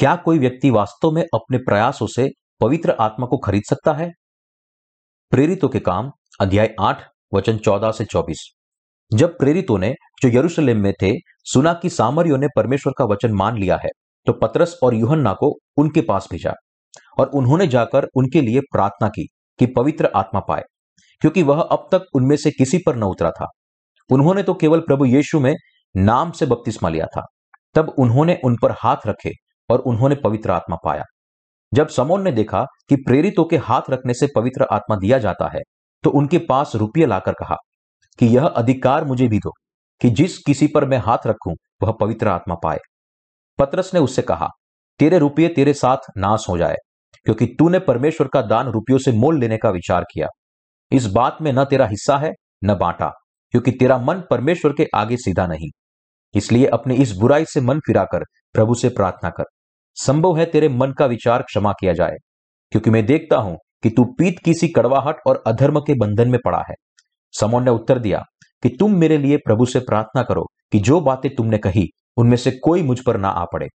क्या कोई व्यक्ति वास्तव में अपने प्रयासों से पवित्र आत्मा को खरीद सकता है? प्रेरितों के काम अध्याय 8 वचन 14 से 24। जब प्रेरितों ने जो यरूशलेम में थे सुना कि सामरियों ने परमेश्वर का वचन मान लिया है, तो पतरस और यूहन्ना को उनके पास भेजा और उन्होंने जाकर उनके लिए प्रार्थना की कि पवित्र आत्मा पाए, क्योंकि वह अब तक उनमें से किसी पर न उतरा था। उन्होंने तो केवल प्रभु यीशु में नाम से बपतिस्मा लिया था। तब उन्होंने उन पर हाथ रखे और उन्होंने पवित्र आत्मा पाया। जब शमौन ने देखा कि प्रेरितों के हाथ रखने से पवित्र आत्मा दिया जाता है, तो उनके पास रुपये लाकर कहा कि यह अधिकार मुझे भी दो कि जिस किसी पर मैं हाथ रखूं वह पवित्र आत्मा पाए। पतरस ने उससे कहा, तेरे रुपये तेरे साथ नाश हो जाए, क्योंकि तूने परमेश्वर का दान रुपयों से मोल लेने का विचार किया। इस बात में न तेरा हिस्सा है न बांटा, क्योंकि तेरा मन परमेश्वर के आगे सीधा नहीं। इसलिए अपनी इस बुराई से मन फिराकर प्रभु से प्रार्थना कर। संभव है तेरे मन का विचार क्षमा किया जाए, क्योंकि मैं देखता हूं कि तू पीत की सी कड़वाहट और अधर्म के बंधन में पड़ा है। शमौन ने उत्तर दिया कि तुम मेरे लिए प्रभु से प्रार्थना करो कि जो बातें तुमने कही उनमें से कोई मुझ पर ना आ पड़े।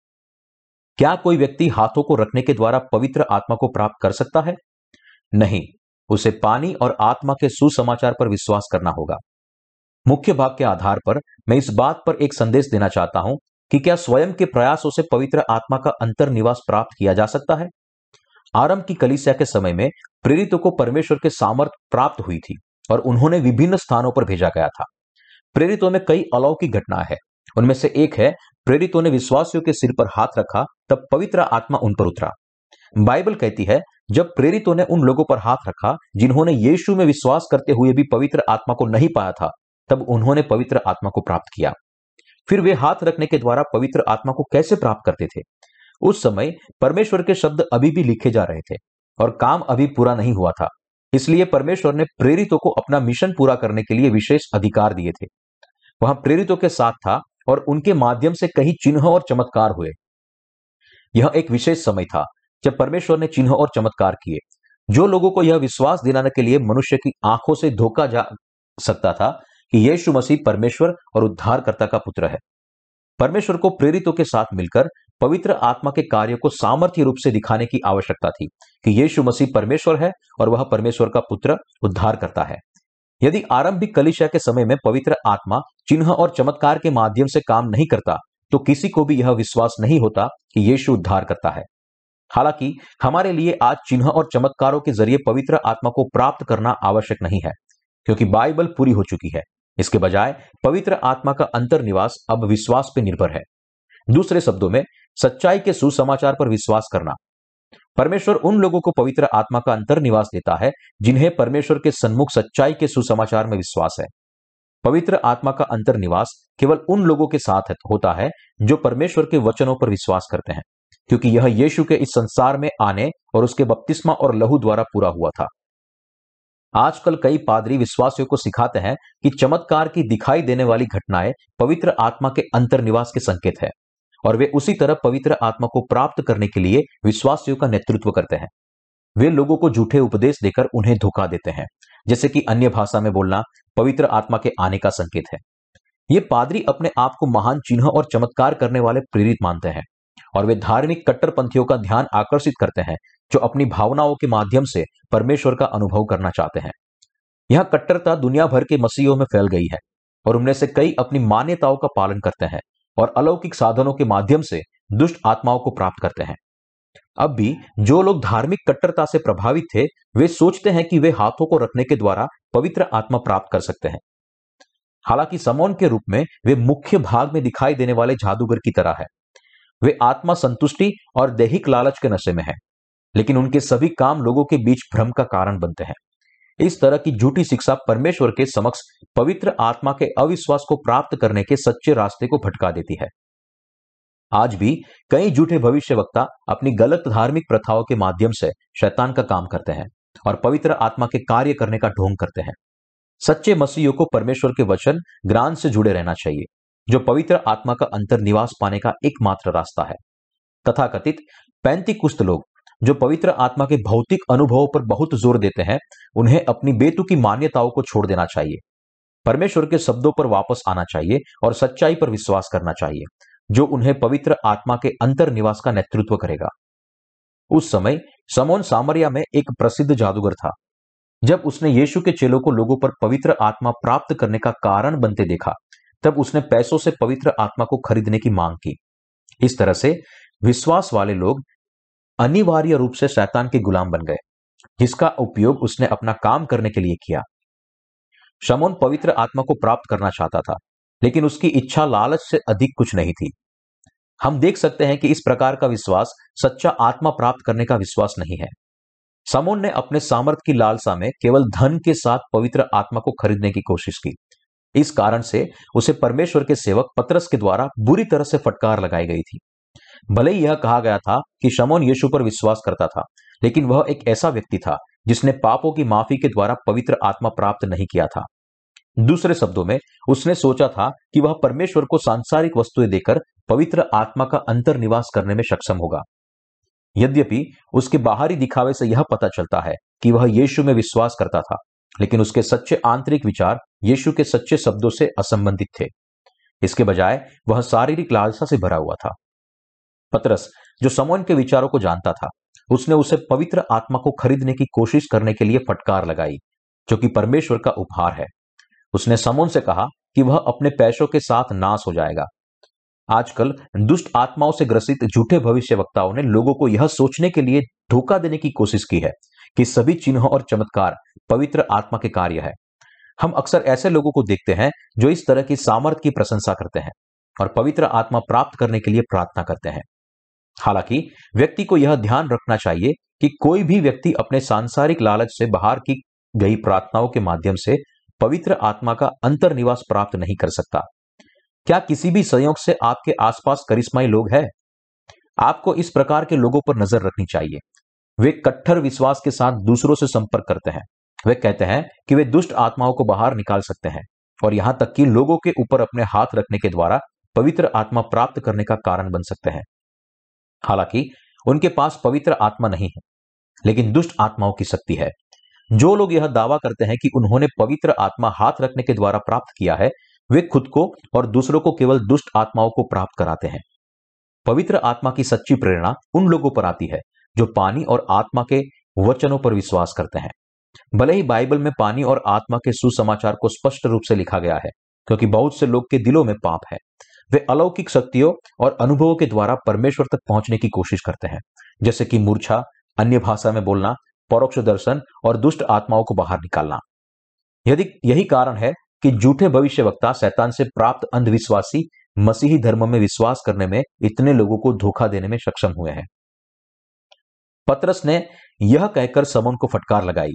क्या कोई व्यक्ति हाथों को रखने के द्वारा पवित्र आत्मा को प्राप्त कर सकता है? नहीं, उसे पानी और आत्मा के सुसमाचार पर विश्वास करना होगा। मुख्य भाग के आधार पर मैं इस बात पर एक संदेश देना चाहता हूं कि क्या स्वयं के प्रयासों से पवित्र आत्मा का अंतर्निवास प्राप्त किया जा सकता है? आरंभ की कलीसिया के समय में प्रेरितों को परमेश्वर के सामर्थ्य प्राप्त हुई थी और उन्होंने विभिन्न स्थानों पर भेजा गया था। प्रेरितों में कई अलौकिक घटनाएं हैं। उनमें से एक है, प्रेरितों ने विश्वासियों के सिर पर हाथ रखा तब पवित्र आत्मा उन पर उतरा। बाइबल कहती है, जब प्रेरितों ने उन लोगों पर हाथ रखा जिन्होंने यीशु में विश्वास करते हुए भी पवित्र आत्मा को नहीं पाया था, तब उन्होंने पवित्र आत्मा को प्राप्त किया। फिर वे हाथ रखने के द्वारा पवित्र आत्मा को कैसे प्राप्त करते थे? उस समय परमेश्वर के शब्द अभी भी लिखे जा रहे थे और काम अभी पूरा नहीं हुआ था। इसलिए परमेश्वर ने प्रेरितों को अपना मिशन पूरा करने के लिए विशेष अधिकार दिए थे। वहां प्रेरितों के साथ था और उनके माध्यम से कई चिन्ह और चमत्कार हुए। यह एक विशेष समय था जब परमेश्वर ने चिन्ह और चमत्कार किए, जो लोगों को यह विश्वास दिलाने के लिए मनुष्य की आंखों से धोखा जा सकता था कि यीशु मसीह परमेश्वर और उद्धारकर्ता का पुत्र है। परमेश्वर को प्रेरितों के साथ मिलकर पवित्र आत्मा के कार्य को सामर्थ्य रूप से दिखाने की आवश्यकता थी कि यीशु मसीह परमेश्वर है और वह परमेश्वर का पुत्र उद्धारकर्ता है। यदि आरंभिक कलीसिया के समय में पवित्र आत्मा चिन्ह और चमत्कार के माध्यम से काम नहीं करता, तो किसी को भी यह विश्वास नहीं होता कि यीशु उद्धार करता है। हालांकि हमारे लिए आज चिन्ह और चमत्कारों के जरिए पवित्र आत्मा को प्राप्त करना आवश्यक नहीं है, क्योंकि बाइबल पूरी हो चुकी है। इसके बजाय पवित्र आत्मा का अंतर्निवास अब विश्वास पर निर्भर है। दूसरे शब्दों में, सच्चाई के सुसमाचार पर विश्वास करना। परमेश्वर उन लोगों को पवित्र आत्मा का अंतर्निवास देता है जिन्हें परमेश्वर के सन्मुख सच्चाई के सुसमाचार में विश्वास है। पवित्र आत्मा का अंतर्निवास केवल उन लोगों के साथ होता है जो परमेश्वर के वचनों पर विश्वास करते हैं, क्योंकि यह यीशु के इस संसार में आने और उसके बपतिस्मा और लहू द्वारा पूरा हुआ था। आजकल कई पादरी विश्वासियों को सिखाते हैं कि चमत्कार की दिखाई देने वाली घटनाएं पवित्र आत्मा के अंतर्निवास के संकेत है और वे उसी तरह पवित्र आत्मा को प्राप्त करने के लिए विश्वासियों का नेतृत्व करते हैं। वे लोगों को झूठे उपदेश देकर उन्हें धोखा देते हैं, जैसे कि अन्य भाषा में बोलना पवित्र आत्मा के आने का संकेत है। ये पादरी अपने आप को महान चिन्ह और चमत्कार करने वाले प्रेरित मानते हैं और वे धार्मिक कट्टरपंथियों का ध्यान आकर्षित करते हैं जो अपनी भावनाओं के माध्यम से परमेश्वर का अनुभव करना चाहते हैं। यह कट्टरता दुनिया भर के मसीहियों में फैल गई है और उनमें से कई अपनी मान्यताओं का पालन करते हैं और अलौकिक साधनों के माध्यम से दुष्ट आत्माओं को प्राप्त करते हैं। अब भी जो लोग धार्मिक कट्टरता से प्रभावित थे, वे सोचते हैं कि वे हाथों को रखने के द्वारा पवित्र आत्मा प्राप्त कर सकते हैं। हालांकि शमौन के रूप में वे मुख्य भाग में दिखाई देने वाले जादूगर की तरह है। वे आत्मा संतुष्टि और दैहिक लालच के नशे में हैं, लेकिन उनके सभी काम लोगों के बीच भ्रम का कारण बनते हैं। इस तरह की झूठी शिक्षा परमेश्वर के समक्ष पवित्र आत्मा के अविश्वास को प्राप्त करने के सच्चे रास्ते को भटका देती है। आज भी कई झूठे भविष्यवक्ता अपनी गलत धार्मिक प्रथाओं के माध्यम से शैतान का काम करते हैं और पवित्र आत्मा के कार्य करने का ढोंग करते हैं। सच्चे मसीहियों को परमेश्वर के वचन ज्ञान से जुड़े रहना चाहिए, जो पवित्र आत्मा का अंतर्निवास पाने का एकमात्र रास्ता है। तथाकथित पैंतीकुस्त लोग जो पवित्र आत्मा के भौतिक अनुभवों पर बहुत जोर देते हैं, उन्हें अपनी बेतुकी मान्यताओं को छोड़ देना चाहिए, परमेश्वर के शब्दों पर वापस आना चाहिए और सच्चाई पर विश्वास करना चाहिए। जो उन्हें पवित्र आत्मा के अंतर्निवास का नेतृत्व करेगा। उस समय समौन सामरिया में एक प्रसिद्ध जादूगर था। जब उसने यीशु के चेलों को लोगों पर पवित्र आत्मा प्राप्त करने का कारण बनते देखा, तब उसने पैसों से पवित्र आत्मा को खरीदने की मांग की। इस तरह से विश्वास वाले लोग अनिवार्य रूप से शैतान के गुलाम बन गए, जिसका उपयोग उसने अपना काम करने के लिए किया। शमौन पवित्र आत्मा को प्राप्त करना चाहता था, लेकिन उसकी इच्छा लालच से अधिक कुछ नहीं थी। हम देख सकते हैं कि इस प्रकार का विश्वास सच्चा आत्मा प्राप्त करने का विश्वास नहीं है। शमौन ने अपने सामर्थ की लालसा में केवल धन के साथ पवित्र आत्मा को खरीदने की कोशिश की। इस कारण से उसे परमेश्वर के सेवक पतरस के द्वारा बुरी तरह से फटकार लगाई गई थी। भले ही यह कहा गया था कि शमौन यीशु पर विश्वास करता था, लेकिन वह एक ऐसा व्यक्ति था जिसने पापों की माफी के द्वारा पवित्र आत्मा प्राप्त नहीं किया था। दूसरे शब्दों में, उसने सोचा था कि वह परमेश्वर को सांसारिक वस्तुएं देकर पवित्र आत्मा का अंतर्निवास करने में सक्षम होगा। यद्यपि उसके बाहरी दिखावे से यह पता चलता है कि वह यीशु में विश्वास करता था, लेकिन उसके सच्चे आंतरिक विचार यीशु के सच्चे शब्दों से असंबंधित थे। इसके बजाय वह शारीरिक लालसा से भरा हुआ था। पतरस, जो शमौन के विचारों को जानता था, उसने उसे पवित्र आत्मा को खरीदने की कोशिश करने के लिए फटकार लगाई, जो कि परमेश्वर का उपहार है। उसने शमौन से कहा कि वह अपने पैसों के साथ नाश हो जाएगा। आजकल दुष्ट आत्माओं से ग्रसित झूठे भविष्यवक्ताओं ने लोगों को यह सोचने के लिए धोखा देने की कोशिश की है कि सभी चिन्ह और चमत्कार पवित्र आत्मा के कार्य है। हम अक्सर ऐसे लोगों को देखते हैं जो इस तरह की सामर्थ की प्रशंसा करते हैं और पवित्र आत्मा प्राप्त करने के लिए प्रार्थना करते हैं। हालांकि व्यक्ति को यह ध्यान रखना चाहिए कि कोई भी व्यक्ति अपने सांसारिक लालच से बाहर की गई प्रार्थनाओं के माध्यम से पवित्र आत्मा का अंतर्निवास प्राप्त नहीं कर सकता। क्या किसी भी संयोग से आपके आसपास करिश्माई लोग हैं? आपको इस प्रकार के लोगों पर नजर रखनी चाहिए। वे कट्टर विश्वास के साथ दूसरों से संपर्क करते हैं। वे कहते हैं कि वे दुष्ट आत्माओं को बाहर निकाल सकते हैं और यहां तक कि लोगों के ऊपर अपने हाथ रखने के द्वारा पवित्र आत्मा प्राप्त करने का कारण बन सकते हैं। हालांकि उनके पास पवित्र आत्मा नहीं है, लेकिन दुष्ट आत्माओं की शक्ति है। जो लोग यह दावा करते हैं कि उन्होंने पवित्र आत्मा हाथ रखने के द्वारा प्राप्त किया है, वे खुद को और दूसरों को केवल दुष्ट आत्माओं को प्राप्त कराते हैं। पवित्र आत्मा की सच्ची प्रेरणा उन लोगों पर आती है जो पानी और आत्मा के वचनों पर विश्वास करते हैं। भले ही बाइबल में पानी और आत्मा के सुसमाचार को स्पष्ट रूप से लिखा गया है, क्योंकि बहुत से लोग के दिलों में पाप है। वे अलौकिक शक्तियों और अनुभवों के द्वारा परमेश्वर तक पहुंचने की कोशिश करते हैं, जैसे कि मूर्छा, अन्य भाषा में बोलना, परोक्ष दर्शन और दुष्ट आत्माओं को बाहर निकालना। यदि यही कारण है कि झूठे भविष्यवक्ता शैतान से प्राप्त अंधविश्वासी मसीही धर्म में विश्वास करने में इतने लोगों को धोखा देने में सक्षम हुए हैं। पतरस ने यह कहकर शमौन को फटकार लगाई।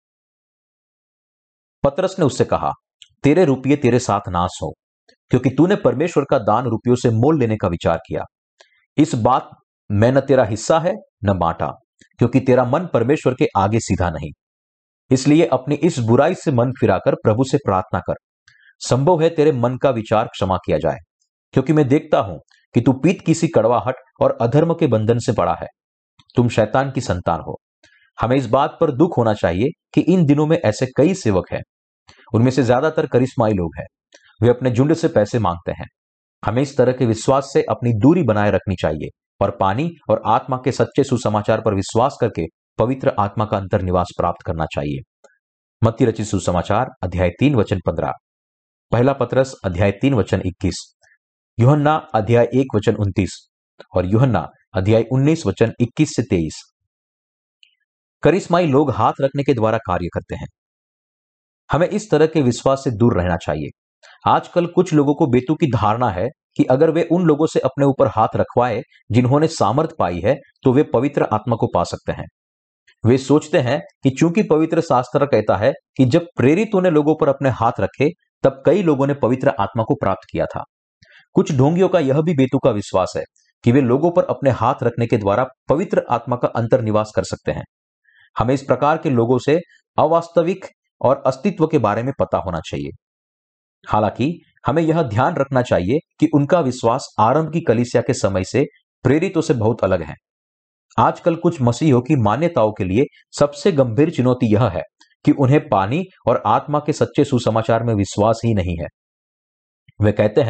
पतरस ने उससे कहा, तेरे रुपये तेरे साथ नाश हो, क्योंकि तूने परमेश्वर का दान रुपयों से मोल लेने का विचार किया। इस बात में न तेरा हिस्सा है न बांटा, क्योंकि तेरा मन परमेश्वर के आगे सीधा नहीं। इसलिए अपनी इस बुराई से मन फिराकर प्रभु से प्रार्थना कर। संभव है तेरे मन का विचार क्षमा किया जाए, क्योंकि मैं देखता हूं कि तू पीत किसी कड़वाहट और अधर्म के बंधन से पड़ा है। तुम शैतान की संतान हो। हमें इस बात पर दुख होना चाहिए कि इन दिनों में ऐसे कई सेवक हैं। उनमें से ज्यादातर करिश्माई लोग हैं। वे अपने झुंड से पैसे मांगते हैं। हमें इस तरह के विश्वास से अपनी दूरी बनाए रखनी चाहिए और पानी और आत्मा के सच्चे सुसमाचार पर विश्वास करके पवित्र आत्मा का अंतर्निवास प्राप्त करना चाहिए। मत्ती रचित सुसमाचार अध्याय 3 वचन 15, पहला पतरस अध्याय 3 वचन 21, यूहन्ना अध्याय 1 वचन 29 और यूहन्ना अध्याय 19 वचन 21 से 23। करिश्माई लोग हाथ रखने के द्वारा कार्य करते हैं। हमें इस तरह के विश्वास से दूर रहना चाहिए। आजकल कुछ लोगों को बेतुकी धारणा है कि अगर वे उन लोगों से अपने ऊपर हाथ रखवाए जिन्होंने सामर्थ पाई है, तो वे पवित्र आत्मा को पा सकते हैं। वे सोचते हैं कि चूंकि पवित्र शास्त्र कहता है कि जब प्रेरितों ने लोगों पर अपने हाथ रखे, तब कई लोगों ने पवित्र आत्मा को प्राप्त किया था। कुछ ढोंगियों का यह भी बेतुका विश्वास है कि वे लोगों पर अपने हाथ रखने के द्वारा पवित्र आत्मा का अंतर्निवास कर सकते हैं। हमें इस प्रकार के लोगों से अवास्तविक और अस्तित्व के बारे में पता होना चाहिए। हालांकि हमें यह ध्यान रखना चाहिए कि उनका विश्वास आरंभ की कलीसिया के समय से प्रेरितों से बहुत अलग है। आजकल कुछ मसीहों की मान्यताओं के लिए सबसे गंभीर चुनौती यह है कि उन्हें पानी और आत्मा के सच्चे सुसमाचार में विश्वास ही नहीं है। वे कहते हैं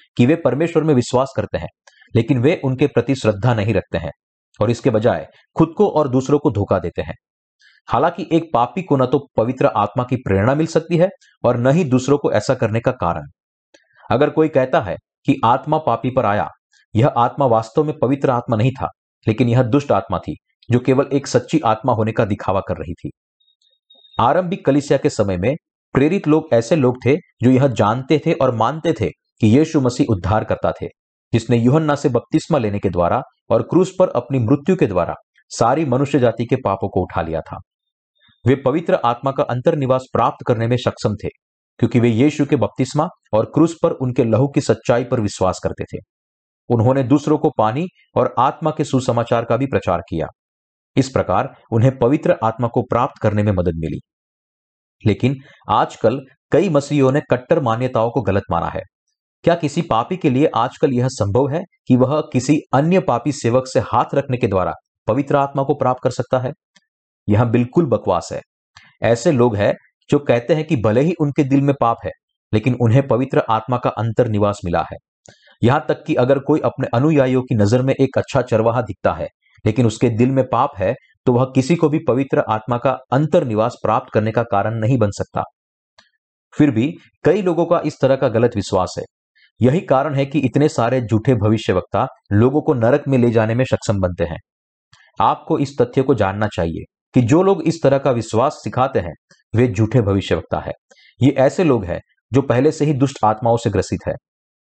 कि वे परमेश्वर में विश्वास करते हैं, लेकिन वे उनके प्रति श्रद्धा नहीं रखते हैं और इसके बजाय खुद को और दूसरों को धोखा देते हैं। हालांकि एक पापी को न तो पवित्र आत्मा की प्रेरणा मिल सकती है और न ही दूसरों को ऐसा करने का कारण। अगर कोई कहता है कि आत्मा पापी पर आया, यह आत्मा वास्तव में पवित्र आत्मा नहीं था, लेकिन यह दुष्ट आत्मा थी जो केवल एक सच्ची आत्मा होने का दिखावा कर रही थी। आरंभिक कलीसिया के समय में प्रेरित लोग ऐसे लोग थे जो यह जानते थे और मानते थे कि यीशु मसीह उद्धार करता थे, जिसने यूहन्ना से बपतिस्मा लेने के द्वारा और क्रूस पर अपनी मृत्यु के द्वारा सारी मनुष्य जाति के पापों को उठा लिया था। वे पवित्र आत्मा का अंतर्निवास प्राप्त करने में सक्षम थे क्योंकि वे यीशु के बपतिस्मा और क्रूस पर उनके लहू की सच्चाई पर विश्वास करते थे। उन्होंने दूसरों को पानी और आत्मा के सुसमाचार का भी प्रचार किया। इस प्रकार उन्हें पवित्र आत्मा को प्राप्त करने में मदद मिली। लेकिन आजकल कई मसीहियों ने कट्टर मान्यताओं को गलत माना है। क्या किसी पापी के लिए आजकल यह संभव है कि वह किसी अन्य पापी सेवक से हाथ रखने के द्वारा पवित्र आत्मा को प्राप्त कर सकता है? यह बिल्कुल बकवास है। ऐसे लोग हैं जो कहते हैं कि भले ही उनके दिल में पाप है, लेकिन उन्हें पवित्र आत्मा का अंतर्निवास मिला है। यहां तक कि अगर कोई अपने अनुयायियों की नजर में एक अच्छा चरवाहा दिखता है, लेकिन उसके दिल में पाप है, तो वह किसी को भी पवित्र आत्मा का अंतर्निवास प्राप्त करने का कारण नहीं बन सकता। फिर भी कई लोगों का इस तरह का गलत विश्वास है। यही कारण है कि इतने सारे झूठे भविष्यवक्ता लोगों को नरक में ले जाने में सक्षम बनते हैं। आपको इस तथ्य को जानना चाहिए कि जो लोग इस तरह का विश्वास सिखाते हैं, वे झूठे भविष्यवक्ता है। ये ऐसे लोग हैं जो पहले से ही दुष्ट आत्माओं से ग्रसित है।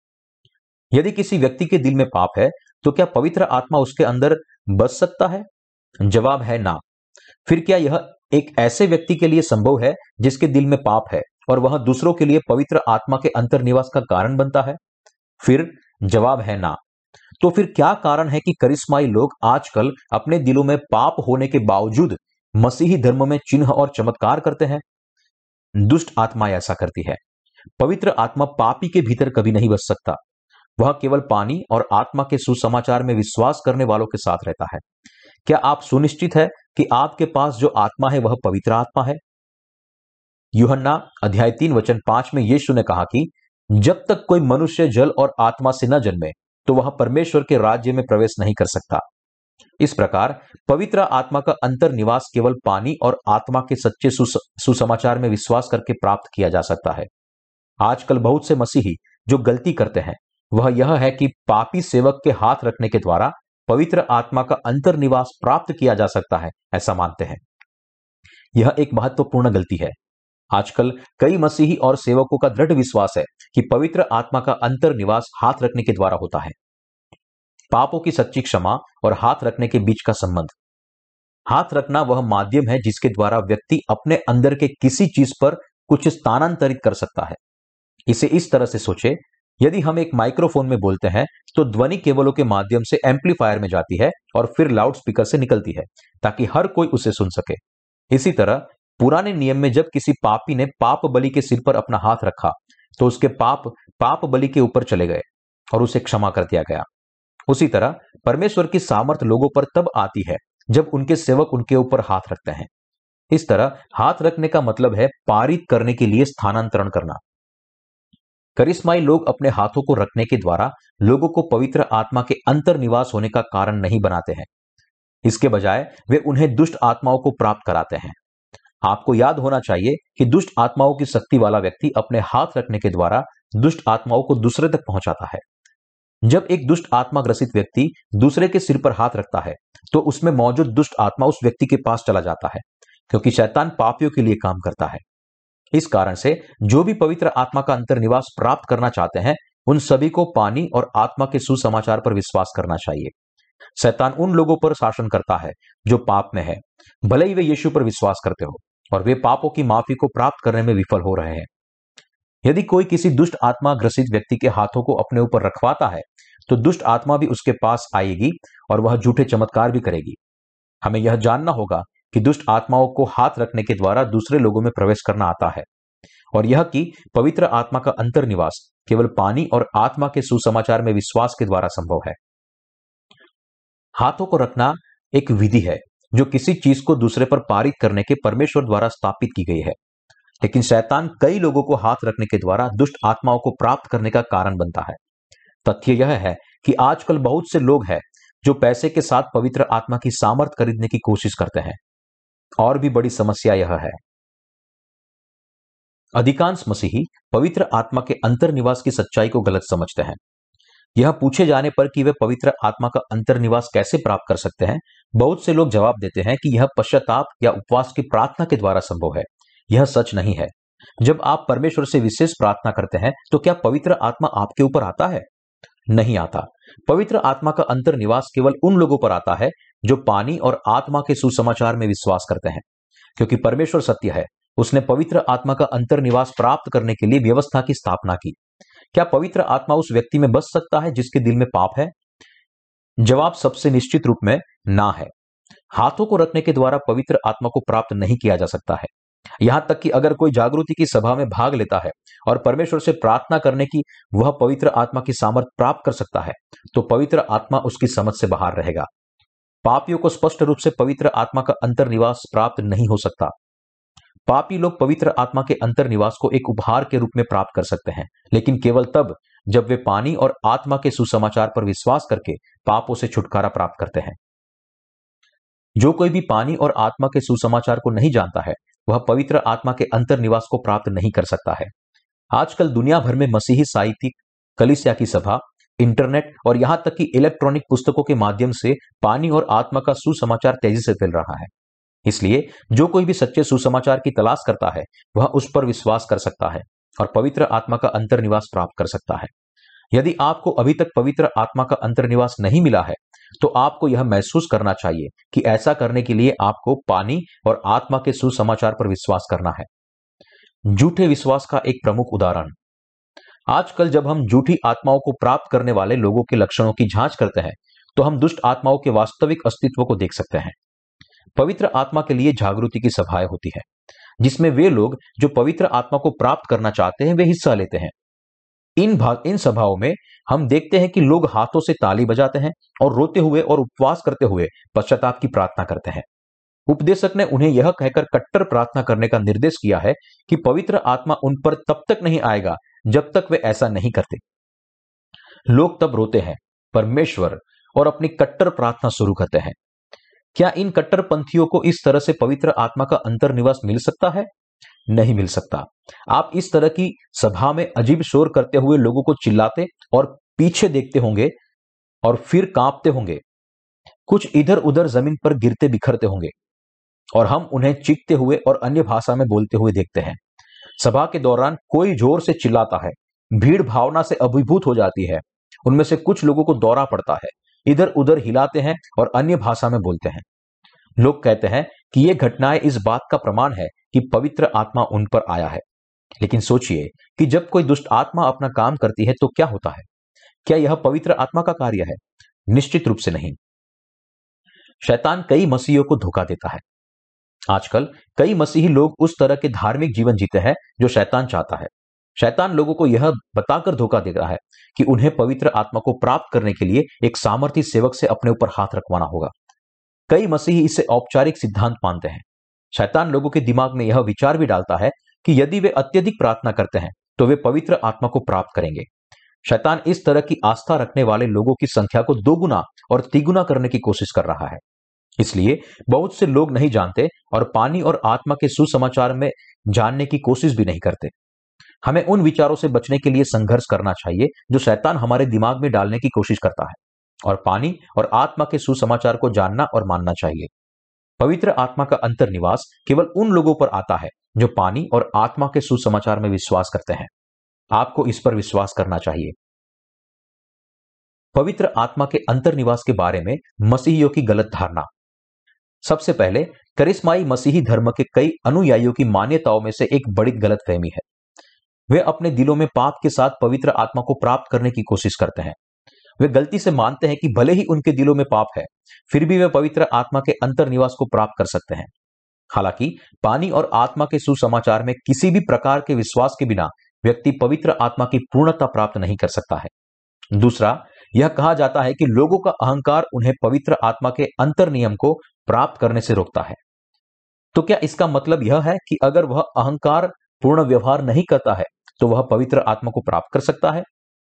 यदि किसी व्यक्ति के दिल में पाप है, तो क्या पवित्र आत्मा उसके अंदर बस सकता है? जवाब है ना। फिर क्या यह एक ऐसे व्यक्ति के लिए संभव है जिसके दिल में पाप है और वह दूसरों के लिए पवित्र आत्मा के अंतर्निवास का कारण बनता है? फिर जवाब है ना। तो फिर क्या कारण है कि करिश्माई लोग आजकल अपने दिलों में पाप होने के बावजूद मसीही धर्म में चिन्ह और चमत्कार करते हैं? दुष्ट आत्मा ऐसा करती है। पवित्र आत्मा पापी के भीतर कभी नहीं बस सकता। वह केवल पानी और आत्मा के सुसमाचार में विश्वास करने वालों के साथ रहता है। क्या आप सुनिश्चित है कि आपके पास जो आत्मा है वह पवित्र आत्मा है? यूहन्ना अध्याय 3 वचन 5 में यीशु ने कहा कि जब तक कोई मनुष्य जल और आत्मा से न जन्मे, तो वह परमेश्वर के राज्य में प्रवेश नहीं कर सकता। इस प्रकार पवित्र आत्मा का अंतर्निवास केवल पानी और आत्मा के सच्चे सुसमाचार में विश्वास करके प्राप्त किया जा सकता है। आजकल बहुत से मसीही जो गलती करते हैं वह यह है कि पापी सेवक के हाथ रखने के द्वारा पवित्र आत्मा का अंतर्निवास प्राप्त किया जा सकता है, ऐसा मानते हैं। यह एक महत्वपूर्ण गलती है। आजकल कई मसीही और सेवकों का दृढ़ विश्वास है कि पवित्र आत्मा का अंतर्निवास हाथ रखने के द्वारा होता है। पापों की सच्ची क्षमा और हाथ रखने के बीच का संबंध। हाथ रखना वह माध्यम है जिसके द्वारा व्यक्ति अपने अंदर के किसी चीज पर कुछ स्थानांतरित कर सकता है। इसे इस तरह से सोचे, यदि हम एक माइक्रोफोन में बोलते हैं तो ध्वनि केबलों के माध्यम से एम्पलीफायर में जाती है और फिर लाउड स्पीकर से निकलती है ताकि हर कोई उसे सुन सके। इसी तरह पुराने नियम में जब किसी पापी ने पाप बलि के सिर पर अपना हाथ रखा तो उसके पाप बलि के ऊपर चले गए और उसे क्षमा कर दिया गया। उसी तरह परमेश्वर की सामर्थ लोगों पर तब आती है जब उनके सेवक उनके ऊपर हाथ रखते हैं। इस तरह हाथ रखने का मतलब है पारित करने के लिए स्थानांतरण करना। करिश्माई लोग अपने हाथों को रखने के द्वारा लोगों को पवित्र आत्मा के अंतर्निवास होने का कारण नहीं बनाते हैं। इसके बजाय वे उन्हें दुष्ट आत्माओं को प्राप्त कराते हैं। आपको याद होना चाहिए कि दुष्ट आत्माओं की शक्ति वाला व्यक्ति अपने हाथ रखने के द्वारा दुष्ट आत्माओं को दूसरे तक पहुंचाता है। जब एक दुष्ट आत्मा ग्रसित व्यक्ति दूसरे के सिर पर हाथ रखता है तो उसमें मौजूद दुष्ट आत्मा उस व्यक्ति के पास चला जाता है, क्योंकि शैतान पापियों के लिए काम करता है। इस कारण से जो भी पवित्र आत्मा का अंतर्निवास प्राप्त करना चाहते हैं, उन सभी को पानी और आत्मा के सुसमाचार पर विश्वास करना चाहिए। शैतान उन लोगों पर शासन करता है जो पाप में है, भले ही वे यीशु पर विश्वास करते हो और वे पापों की माफी को प्राप्त करने में विफल हो रहे हैं। यदि कोई किसी दुष्ट आत्मा ग्रसित व्यक्ति के हाथों को अपने ऊपर रखवाता है तो दुष्ट आत्मा भी उसके पास आएगी और वह झूठे चमत्कार भी करेगी। हमें यह जानना होगा कि दुष्ट आत्माओं को हाथ रखने के द्वारा दूसरे लोगों में प्रवेश करना आता है, और यह कि पवित्र आत्मा का अंतर्निवास केवल पानी और आत्मा के सुसमाचार में विश्वास के द्वारा संभव है। हाथों को रखना एक विधि है जो किसी चीज को दूसरे पर पारित करने के परमेश्वर द्वारा स्थापित की गई है, लेकिन शैतान कई लोगों को हाथ रखने के द्वारा दुष्ट आत्माओं को प्राप्त करने का कारण बनता है। तथ्य यह है कि आजकल बहुत से लोग हैं जो पैसे के साथ पवित्र आत्मा की सामर्थ खरीदने की कोशिश करते हैं। और भी बड़ी समस्या यह है, अधिकांश मसीही पवित्र आत्मा के अंतर्निवास की सच्चाई को गलत समझते हैं। यह पूछे जाने पर कि वे पवित्र आत्मा का अंतर्निवास कैसे प्राप्त कर सकते हैं, बहुत से लोग जवाब देते हैं कि यह पश्चाताप या उपवास की प्रार्थना के द्वारा संभव है। यह सच नहीं है। जब आप परमेश्वर से विशेष प्रार्थना करते हैं तो क्या पवित्र आत्मा आपके ऊपर आता है? नहीं आता। पवित्र आत्मा का अंतर्निवास केवल उन लोगों पर आता है जो पानी और आत्मा के सुसमाचार में विश्वास करते हैं। क्योंकि परमेश्वर सत्य है, उसने पवित्र आत्मा का अंतर्निवास प्राप्त करने के लिए व्यवस्था की स्थापना की। क्या पवित्र आत्मा उस व्यक्ति में बस सकता है जिसके दिल में पाप है? जवाब सबसे निश्चित रूप में ना है। हाथों को रखने के द्वारा पवित्र आत्मा को प्राप्त नहीं किया जा सकता है। यहां तक कि अगर कोई जागृति की सभा में भाग लेता है और परमेश्वर से प्रार्थना करने की वह पवित्र आत्मा की सामर्थ प्राप्त कर सकता है, तो पवित्र आत्मा उसकी समझ से बाहर रहेगा। पापियों को स्पष्ट रूप से पवित्र आत्मा का अंतर्निवास प्राप्त नहीं हो सकता। पापी लोग पवित्र आत्मा के अंतर्निवास को एक उपहार के रूप में प्राप्त कर सकते हैं, लेकिन केवल तब जब वे पानी और आत्मा के सुसमाचार पर विश्वास करके पापों से छुटकारा प्राप्त करते हैं। जो कोई भी पानी और आत्मा के सुसमाचार को नहीं जानता है, वह पवित्र आत्मा के अंतर्निवास को प्राप्त नहीं कर सकता है। आजकल दुनिया भर में मसीही साहित्यिक, कलीसिया की सभा, इंटरनेट और यहां तक कि इलेक्ट्रॉनिक पुस्तकों के माध्यम से पानी और आत्मा का सुसमाचार तेजी से फैल रहा है। इसलिए जो कोई भी सच्चे सुसमाचार की तलाश करता है, वह उस पर विश्वास कर सकता है और पवित्र आत्मा का अंतर्निवास प्राप्त कर सकता है। यदि आपको अभी तक पवित्र आत्मा का अंतर्निवास नहीं मिला है, तो आपको यह महसूस करना चाहिए कि ऐसा करने के लिए आपको पानी और आत्मा के सुसमाचार पर विश्वास करना है। झूठे विश्वास का एक प्रमुख उदाहरण। आजकल जब हम झूठी आत्माओं को प्राप्त करने वाले लोगों के लक्षणों की जांच करते हैं, तो हम दुष्ट आत्माओं के वास्तविक अस्तित्व को देख सकते हैं। पवित्र आत्मा के लिए जागृति की सभाएं होती है, जिसमें वे लोग जो पवित्र आत्मा को प्राप्त करना चाहते हैं वे हिस्सा लेते हैं। इन सभाओं में हम देखते हैं कि लोग हाथों से ताली बजाते हैं और रोते हुए और उपवास करते हुए पश्चाताप की प्रार्थना करते हैं। उपदेशक ने उन्हें यह कहकर कट्टर प्रार्थना करने का निर्देश किया है कि पवित्र आत्मा उन पर तब तक नहीं आएगा जब तक वे ऐसा नहीं करते। लोग तब रोते हैं परमेश्वर और अपनी कट्टर प्रार्थना शुरू करते हैं। क्या इन कट्टरपंथियों को इस तरह से पवित्र आत्मा का अंतर्निवास मिल सकता है? नहीं मिल सकता। आप इस तरह की सभा में अजीब शोर करते हुए लोगों को चिल्लाते और पीछे देखते होंगे और फिर कांपते होंगे। कुछ इधर उधर जमीन पर गिरते बिखरते होंगे और हम उन्हें चीखते हुए और अन्य भाषा में बोलते हुए देखते हैं। सभा के दौरान कोई जोर से चिल्लाता है, भीड़ भावना से अभिभूत हो जाती है। उनमें से कुछ लोगों को दौरा पड़ता है, इधर उधर हिलाते हैं और अन्य भाषा में बोलते हैं। लोग कहते हैं कि ये घटनाएं इस बात का प्रमाण है कि पवित्र आत्मा उन पर आया है। लेकिन सोचिए कि जब कोई दुष्ट आत्मा अपना काम करती है तो क्या होता है? क्या यह पवित्र आत्मा का कार्य है? निश्चित रूप से नहीं। शैतान कई मसीहियों को धोखा देता है। आजकल कई मसीही लोग उस तरह के धार्मिक जीवन जीते हैं जो शैतान चाहता है। शैतान लोगों को यह बताकर धोखा देता है कि उन्हें पवित्र आत्मा को प्राप्त करने के लिए एक सामर्थी सेवक से अपने ऊपर हाथ रखवाना होगा। कई मसीही इसे औपचारिक सिद्धांत मानते हैं। शैतान लोगों के दिमाग में यह विचार भी डालता है कि यदि वे अत्यधिक प्रार्थना करते हैं तो वे पवित्र आत्मा को प्राप्त करेंगे। शैतान इस तरह की आस्था रखने वाले लोगों की संख्या को दोगुना और तिगुना करने की कोशिश कर रहा है। इसलिए बहुत से लोग नहीं जानते और पानी और आत्मा के सुसमाचार में जानने की कोशिश भी नहीं करते। हमें उन विचारों से बचने के लिए संघर्ष करना चाहिए जो शैतान हमारे दिमाग में डालने की कोशिश करता है, और पानी और आत्मा के सुसमाचार को जानना और मानना चाहिए। पवित्र आत्मा का अंतर्निवास केवल उन लोगों पर आता है जो पानी और आत्मा के सुसमाचार में विश्वास करते हैं। आपको इस पर विश्वास करना चाहिए। पवित्र आत्मा के अंतर्निवास के बारे में मसीहियों की गलत धारणा। सबसे पहले, करिश्माई मसीही धर्म के कई अनुयायियों की मान्यताओं में से एक बड़ी गलतफहमी है। वे अपने दिलों में पाप के साथ पवित्र आत्मा को प्राप्त करने की कोशिश करते हैं। वे गलती से मानते हैं कि भले ही उनके दिलों में पाप है, फिर भी वे पवित्र आत्मा के अंतर्निवास को प्राप्त कर सकते हैं। हालांकि पानी और आत्मा के सुसमाचार में किसी भी प्रकार के विश्वास के बिना व्यक्ति पवित्र आत्मा की पूर्णता प्राप्त नहीं कर सकता है। दूसरा, यह कहा जाता है कि लोगों का अहंकार उन्हें पवित्र आत्मा के अंतर्नियम को प्राप्त करने से रोकता है। तो क्या इसका मतलब यह है कि अगर वह अहंकार पूर्ण व्यवहार नहीं करता है तो वह पवित्र आत्मा को प्राप्त कर सकता है?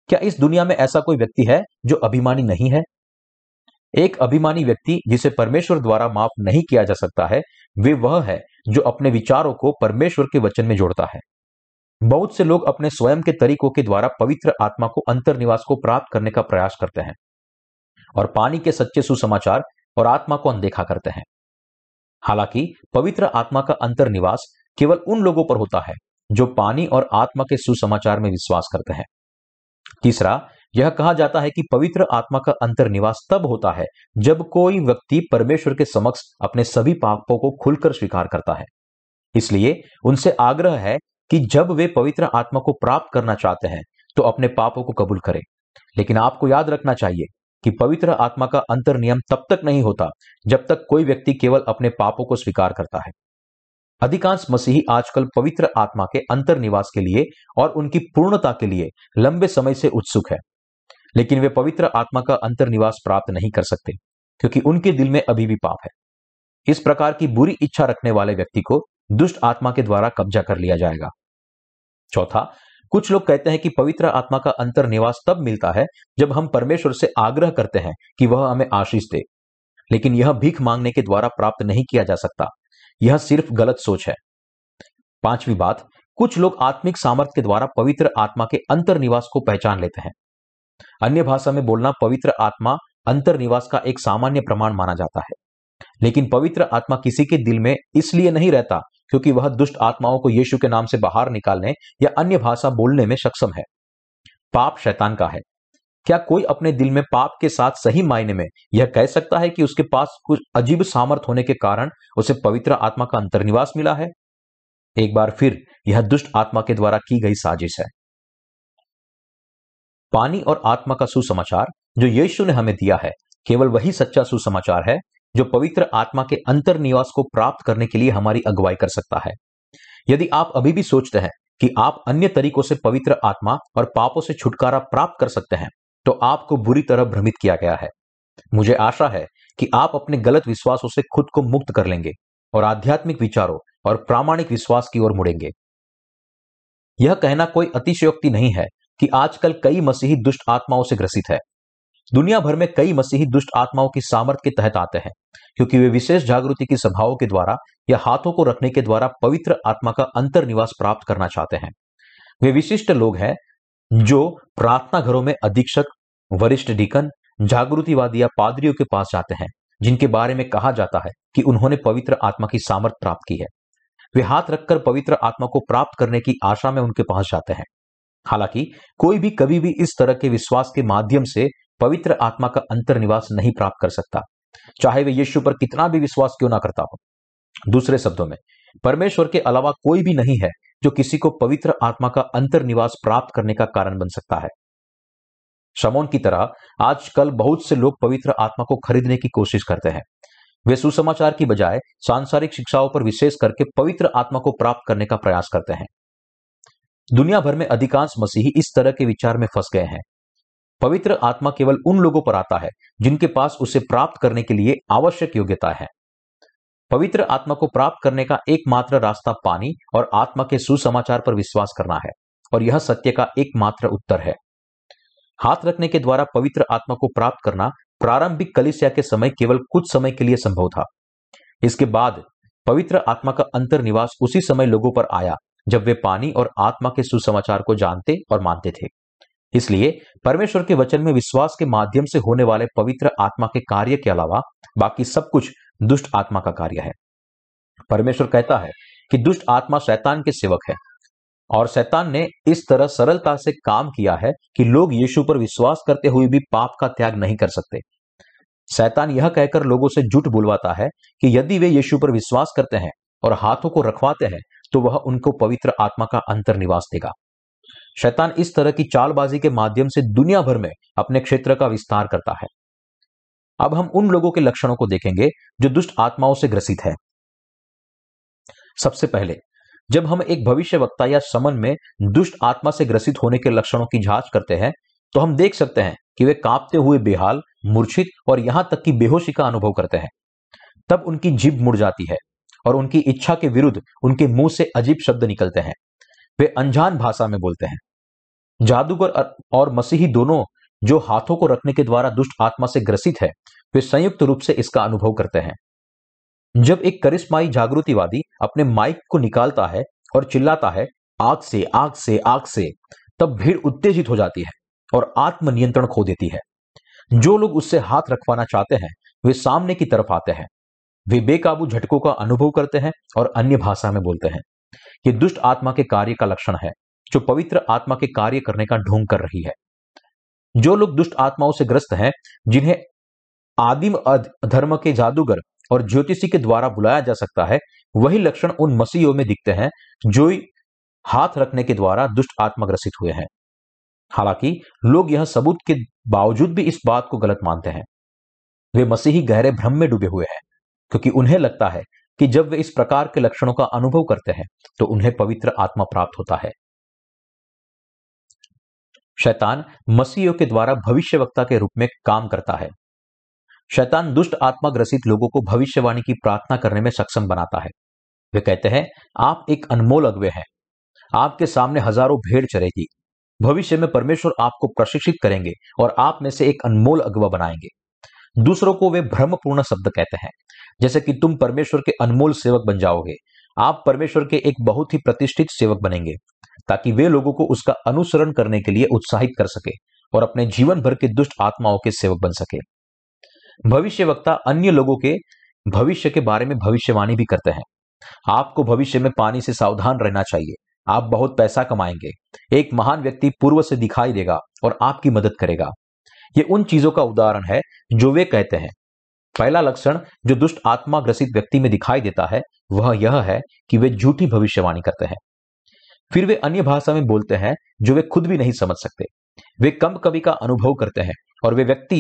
क्या इस दुनिया में ऐसा कोई व्यक्ति है जो अभिमानी नहीं है? एक अभिमानी व्यक्ति जिसे परमेश्वर द्वारा माफ नहीं किया जा सकता है, वह है जो अपने विचारों को परमेश्वर के वचन में जोड़ता है। बहुत से लोग अपने स्वयं के तरीकों के द्वारा पवित्र आत्मा को अंतर्निवास को प्राप्त करने का प्रयास करते हैं और पानी के सच्चे सुसमाचार और आत्मा को अनदेखा करते हैं। हालांकि पवित्र आत्मा का अंतर्निवास केवल उन लोगों पर होता है जो पानी और आत्मा के सुसमाचार में विश्वास करते हैं। तीसरा, यह कहा जाता है कि पवित्र आत्मा का अंतर्निवास तब होता है जब कोई व्यक्ति परमेश्वर के समक्ष अपने सभी पापों को खुलकर स्वीकार करता है। इसलिए उनसे आग्रह है कि जब वे पवित्र आत्मा को प्राप्त करना चाहते हैं तो अपने पापों को कबूल करें। लेकिन आपको याद रखना चाहिए कि पवित्र आत्मा का अंतर्नियम तब तक नहीं होता जब तक कोई व्यक्ति केवल अपने पापों को स्वीकार करता है। अधिकांश मसीही आजकल पवित्र आत्मा के अंतर्निवास के लिए और उनकी पूर्णता के लिए लंबे समय से उत्सुक है, लेकिन वे पवित्र आत्मा का अंतर्निवास प्राप्त नहीं कर सकते क्योंकि उनके दिल में अभी भी पाप है। इस प्रकार की बुरी इच्छा रखने वाले व्यक्ति को दुष्ट आत्मा के द्वारा कब्जा कर लिया जाएगा। चौथा, कुछ लोग कहते हैं कि पवित्र आत्मा का अंतर्निवास तब मिलता है जब हम परमेश्वर से आग्रह करते हैं कि वह हमें आशीष दे, लेकिन यह भीख मांगने के द्वारा प्राप्त नहीं किया जा सकता। यह सिर्फ गलत सोच है। पांचवी बात, कुछ लोग आत्मिक सामर्थ्य के द्वारा पवित्र आत्मा के अंतर्निवास को पहचान लेते हैं। अन्य भाषा में बोलना पवित्र आत्मा अंतर्निवास का एक सामान्य प्रमाण माना जाता है, लेकिन पवित्र आत्मा किसी के दिल में इसलिए नहीं रहता क्योंकि वह दुष्ट आत्माओं को यीशु के नाम से बाहर निकालने या अन्य भाषा बोलने में सक्षम है। पाप शैतान का है। क्या कोई अपने दिल में पाप के साथ सही मायने में यह कह सकता है कि उसके पास कुछ अजीब सामर्थ होने के कारण उसे पवित्र आत्मा का अंतर्निवास मिला है? एक बार फिर यह दुष्ट आत्मा के द्वारा की गई साजिश है। पानी और आत्मा का सुसमाचार जो यीशु ने हमें दिया है, केवल वही सच्चा सुसमाचार है जो पवित्र आत्मा के अंतर्निवास को प्राप्त करने के लिए हमारी अगुवाई कर सकता है। यदि आप अभी भी सोचते हैं कि आप अन्य तरीकों से पवित्र आत्मा और पापों से छुटकारा प्राप्त कर सकते हैं, तो आपको बुरी तरह भ्रमित किया गया है। मुझे आशा है कि आप अपने गलत विश्वासों से खुद को मुक्त कर लेंगे और आध्यात्मिक विचारों और प्रामाणिक विश्वास की ओर मुड़ेंगे। यह कहना कोई अतिशयोक्ति नहीं है कि आजकल कई मसीही दुष्ट आत्माओं से ग्रसित है। दुनिया भर में कई मसीही दुष्ट आत्माओं की सामर्थ्य के तहत आते हैं क्योंकि वे विशेष जागृति की सभाओं के द्वारा या हाथों को रखने के द्वारा पवित्र आत्मा का अंतर्निवास प्राप्त करना चाहते हैं। वे विशिष्ट लोग हैं जो प्रार्थना घरों में अधीक्षक, वरिष्ठ डीकन, जागृतिवादी या पादरियों के पास जाते हैं जिनके बारे में कहा जाता है कि उन्होंने पवित्र आत्मा की सामर्थ्य प्राप्त की है। वे हाथ रखकर पवित्र आत्मा को प्राप्त करने की आशा में उनके पास जाते हैं। हालांकि कोई भी कभी भी इस तरह के विश्वास के माध्यम से पवित्र आत्मा का अंतर्निवास नहीं प्राप्त कर सकता, चाहे वे यीशु पर कितना भी विश्वास क्यों ना करता हो। दूसरे शब्दों में, परमेश्वर के अलावा कोई भी नहीं है जो किसी को पवित्र आत्मा का अंतर्निवास प्राप्त करने का कारण बन सकता है। शमौन की तरह आजकल बहुत से लोग पवित्र आत्मा को खरीदने की कोशिश करते हैं। वे सुसमाचार की बजाय सांसारिक शिक्षाओं पर विशेष करके पवित्र आत्मा को प्राप्त करने का प्रयास करते हैं। दुनिया भर में अधिकांश मसीही इस तरह के विचार में फंस गए हैं। पवित्र आत्मा केवल उन लोगों पर आता है जिनके पास उसे प्राप्त करने के लिए आवश्यक योग्यता है। पवित्र आत्मा को प्राप्त करने का एकमात्र रास्ता पानी और आत्मा के सुसमाचार पर विश्वास करना है और यह सत्य का एकमात्र उत्तर है। हाथ रखने के द्वारा पवित्र आत्मा को प्राप्त करना प्रारंभिक कलीसिया के समय केवल कुछ समय के लिए संभव था। इसके बाद पवित्र आत्मा का अंतर्निवास उसी समय लोगों पर आया जब वे पानी और आत्मा के सुसमाचार को जानते और मानते थे। इसलिए परमेश्वर के वचन में विश्वास के माध्यम से होने वाले पवित्र आत्मा के कार्य के अलावा बाकी सब कुछ दुष्ट आत्मा का कार्य है। परमेश्वर कहता है कि दुष्ट आत्मा शैतान के सेवक है और शैतान ने इस तरह सरलता से काम किया है कि लोग यीशु पर विश्वास करते हुए भी पाप का त्याग नहीं कर सकते। शैतान यह कहकर लोगों से झूठ बुलवाता है कि यदि वे यीशु पर विश्वास करते हैं और हाथों को रखवाते हैं तो वह उनको पवित्र आत्मा का अंतर्निवास देगा। शैतान इस तरह की चालबाजी के माध्यम से दुनिया भर में अपने क्षेत्र का विस्तार करता है। अब हम उन लोगों के लक्षणों को देखेंगे जो दुष्ट आत्माओं से ग्रसित है। सबसे पहले, जब हम एक भविष्यवक्ता या समन में दुष्ट आत्मा से ग्रसित होने के लक्षणों की जांच करते हैं तो हम देख सकते हैं कि वे कांपते हुए बेहाल, मूर्छित और यहां तक कि बेहोशी का अनुभव करते हैं। तब उनकी जीभ मुड़ जाती है और उनकी इच्छा के विरुद्ध उनके मुंह से अजीब शब्द निकलते हैं। वे अनजान भाषा में बोलते हैं। जादूगर और मसीही दोनों जो हाथों को रखने के द्वारा दुष्ट आत्मा से ग्रसित है, वे संयुक्त रूप से इसका अनुभव करते हैं। जब एक करिश्माई जागृतिवादी अपने माइक को निकालता है और चिल्लाता है, आग से आग से आग से, तब भीड़ उत्तेजित हो जाती है और आत्म नियंत्रण खो देती है। जो लोग उससे हाथ रखवाना चाहते हैं वे सामने की तरफ आते हैं। वे बेकाबू झटकों का अनुभव करते हैं और अन्य भाषा में बोलते हैं। ये दुष्ट आत्मा के कार्य का लक्षण है, जो पवित्र आत्मा के कार्य करने का ढोंग कर रही है। जो लोग दुष्ट आत्माओं से ग्रस्त हैं, जिन्हें आदिम धर्म के जादूगर और ज्योतिषी के द्वारा बुलाया जा सकता है, वही लक्षण उन मसीहियों में दिखते हैं जो हाथ रखने के द्वारा दुष्ट आत्मा ग्रसित हुए हैं। हालांकि लोग यह सबूत के बावजूद भी इस बात को गलत मानते हैं। वे मसीही गहरे भ्रम में डूबे हुए हैं, क्योंकि उन्हें लगता है कि जब वे इस प्रकार के लक्षणों का अनुभव करते हैं तो उन्हें पवित्र आत्मा प्राप्त होता है। शैतान मसीहियों के द्वारा भविष्यवक्ता के रूप में काम करता है। शैतान दुष्ट आत्मा ग्रसित लोगों को भविष्यवाणी की प्रार्थना करने में सक्षम बनाता है। वे कहते हैं, आप एक अनमोल अगुवे हैं, आपके सामने हजारों भेड़ चरेगी। भविष्य में परमेश्वर आपको प्रशिक्षित करेंगे और आप में से एक अनमोल अगुवा बनाएंगे। दूसरों को वे भ्रमपूर्ण शब्द कहते हैं, जैसे कि तुम परमेश्वर के अनमोल सेवक बन जाओगे। आप परमेश्वर के एक बहुत ही प्रतिष्ठित सेवक बनेंगे, ताकि वे लोगों को उसका अनुसरण करने के लिए उत्साहित कर सके और अपने जीवन भर के दुष्ट आत्माओं के सेवक बन सके। भविष्यवक्ता अन्य लोगों के भविष्य के बारे में भविष्यवाणी भी करते हैं। आपको भविष्य में पानी से सावधान रहना चाहिए, आप बहुत पैसा कमाएंगे, एक महान व्यक्ति पूर्व से दिखाई देगा और आपकी मदद करेगा। ये उन चीजों का उदाहरण है जो वे कहते हैं। पहला लक्षण जो दुष्ट आत्मा ग्रसित व्यक्ति में दिखाई देता है वह यह है कि वे झूठी भविष्यवाणी करते हैं। फिर वे अन्य भाषा में बोलते हैं जो वे खुद भी नहीं समझ सकते। वे कम कवि का अनुभव करते हैं और वे व्यक्ति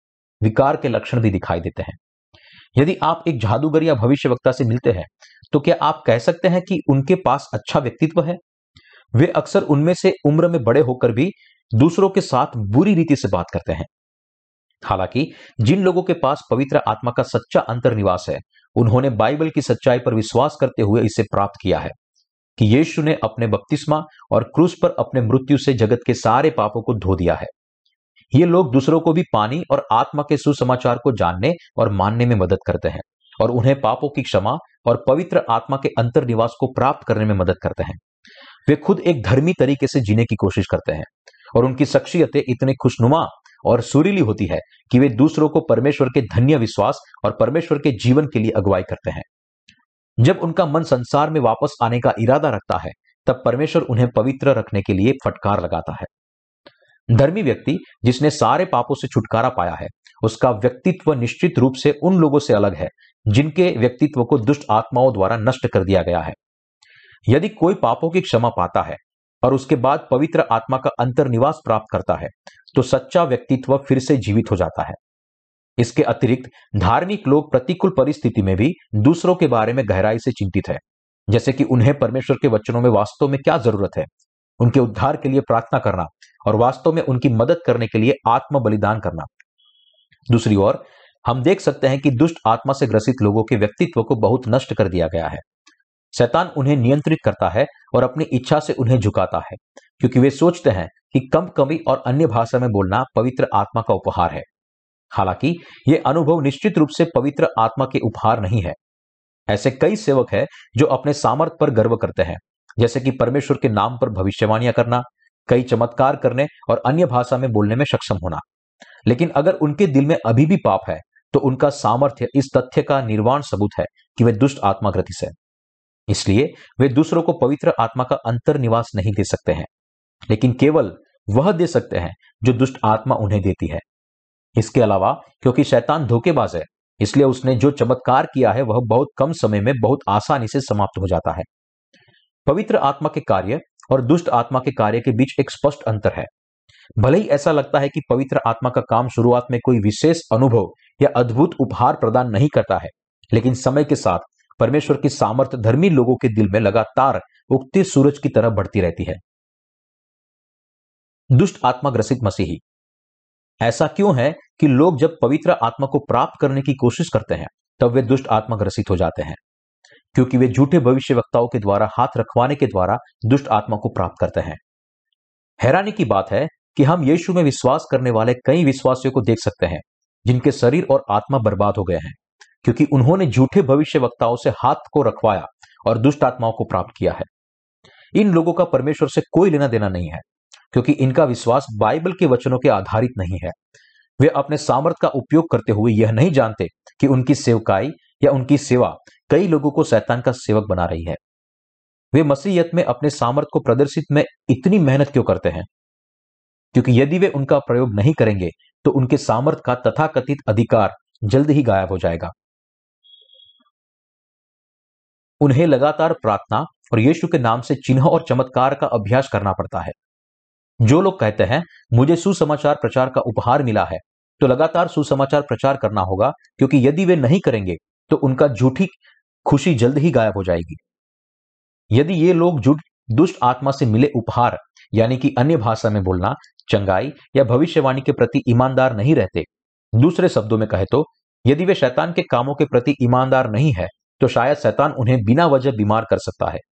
विकार के लक्षण भी दिखाई देते हैं। यदि आप एक जादूगर या भविष्यवक्ता से मिलते हैं तो क्या आप कह सकते हैं कि उनके पास अच्छा व्यक्तित्व है? वे अक्सर उनमें से उम्र में बड़े होकर भी दूसरों के साथ बुरी रीति से बात करते हैं। हालांकि जिन लोगों के पास पवित्र आत्मा का सच्चा अंतर्निवास है, उन्होंने बाइबल की सच्चाई पर विश्वास करते हुए इसे प्राप्त किया है कि यीशु ने अपने बपतिस्मा और क्रूस पर अपने मृत्यु से जगत के सारे पापों को धो दिया है। ये लोग दूसरों को भी पानी और आत्मा के सुसमाचार को जानने और मानने में मदद करते हैं और उन्हें पापों की क्षमा और पवित्र आत्मा के अंतर्निवास को प्राप्त करने में मदद करते हैं। वे खुद एक धर्मी तरीके से जीने की कोशिश करते हैं और उनकी शख्सियतें इतनी खुशनुमा और सुरीली होती है कि वे दूसरों को परमेश्वर के धन्य विश्वास और परमेश्वर के जीवन के लिए अगुवाई करते हैं। जब उनका मन संसार में वापस आने का इरादा रखता है, तब परमेश्वर उन्हें पवित्र रखने के लिए फटकार लगाता है। धर्मी व्यक्ति जिसने सारे पापों से छुटकारा पाया है, उसका व्यक्तित्व निश्चित रूप से उन लोगों से अलग है जिनके व्यक्तित्व को दुष्ट आत्माओं द्वारा नष्ट कर दिया गया है। यदि कोई पापों की क्षमा पाता है और उसके बाद पवित्र आत्मा का अंतर्निवास प्राप्त करता है, तो सच्चा व्यक्तित्व फिर से जीवित हो जाता है। इसके अतिरिक्त धार्मिक लोग प्रतिकूल परिस्थिति में भी दूसरों के बारे में गहराई से चिंतित है, जैसे कि उन्हें परमेश्वर के वचनों में वास्तव में क्या जरूरत है, उनके उद्धार के लिए प्रार्थना करना और वास्तव में उनकी मदद करने के लिए आत्म बलिदान करना। दूसरी ओर हम देख सकते हैं कि दुष्ट आत्मा से ग्रसित लोगों के व्यक्तित्व को बहुत नष्ट कर दिया गया है। शैतान उन्हें नियंत्रित करता है और अपनी इच्छा से उन्हें झुकाता है, क्योंकि वे सोचते हैं कि कम कवि और अन्य भाषा में बोलना पवित्र आत्मा का उपहार है। हालांकि यह अनुभव निश्चित रूप से पवित्र आत्मा के उपहार नहीं है। ऐसे कई सेवक हैं जो अपने सामर्थ पर गर्व करते हैं, जैसे कि परमेश्वर के नाम पर भविष्यवाणियां करना, कई चमत्कार करने और अन्य भाषा में बोलने में सक्षम होना। लेकिन अगर उनके दिल में अभी भी पाप है, तो उनका सामर्थ्य इस तथ्य का निर्वाण सबूत है कि वे दुष्ट आत्मा ग्रसित है। इसलिए वे दूसरों को पवित्र आत्मा का अंतर्निवास नहीं दे सकते हैं, लेकिन केवल वह दे सकते हैं जो दुष्ट आत्मा उन्हें देती है। इसके अलावा क्योंकि शैतान धोखेबाज है, इसलिए उसने जो चमत्कार किया है वह बहुत कम समय में बहुत आसानी से समाप्त हो जाता है। पवित्र आत्मा के कार्य और दुष्ट आत्मा के कार्य के बीच एक स्पष्ट अंतर है। भले ही ऐसा लगता है कि पवित्र आत्मा का काम शुरुआत में कोई विशेष अनुभव या अद्भुत उपहार प्रदान नहीं करता है, लेकिन समय के साथ परमेश्वर की सामर्थ धर्मी लोगों के दिल में लगातार उगते सूरज की तरह बढ़ती रहती है। दुष्ट आत्मा ग्रसित मसीही। ऐसा क्यों है कि लोग जब पवित्र आत्मा को प्राप्त करने की कोशिश करते हैं तब वे दुष्ट आत्मा ग्रसित हो जाते हैं? क्योंकि वे झूठे भविष्यवक्ताओं के द्वारा हाथ रखवाने के द्वारा दुष्ट आत्मा को प्राप्त करते हैं। हैरानी की बात है कि हम यीशु में विश्वास करने वाले कई विश्वासियों को देख सकते हैं जिनके शरीर और आत्मा बर्बाद हो गए हैं, क्योंकि उन्होंने झूठे भविष्यवक्ताओं से हाथ को रखवाया और दुष्ट आत्माओं को प्राप्त किया है। इन लोगों का परमेश्वर से कोई लेना देना नहीं है, क्योंकि इनका विश्वास बाइबल के वचनों के आधारित नहीं है। वे अपने सामर्थ का उपयोग करते हुए यह नहीं जानते कि उनकी सेवकाई या उनकी सेवा कई लोगों को शैतान का सेवक बना रही है। वे मसीहियत में अपने सामर्थ को प्रदर्शित में इतनी मेहनत क्यों करते हैं? क्योंकि यदि वे उनका प्रयोग नहीं करेंगे तो उनके सामर्थ का तथाकथित अधिकार जल्द ही गायब हो जाएगा। उन्हें लगातार प्रार्थना और यीशु के नाम से चिन्ह और चमत्कार का अभ्यास करना पड़ता है। जो लोग कहते हैं मुझे सुसमाचार प्रचार का उपहार मिला है, तो लगातार सुसमाचार प्रचार करना होगा, क्योंकि यदि वे नहीं करेंगे तो उनका झूठी खुशी जल्द ही गायब हो जाएगी। यदि ये लोग दुष्ट आत्मा से मिले उपहार यानी कि अन्य भाषा में बोलना, चंगाई या भविष्यवाणी के प्रति ईमानदार नहीं रहते, दूसरे शब्दों में कहे तो यदि वे शैतान के कामों के प्रति ईमानदार नहीं है, तो शायद शैतान उन्हें बिना वजह बीमार कर सकता है।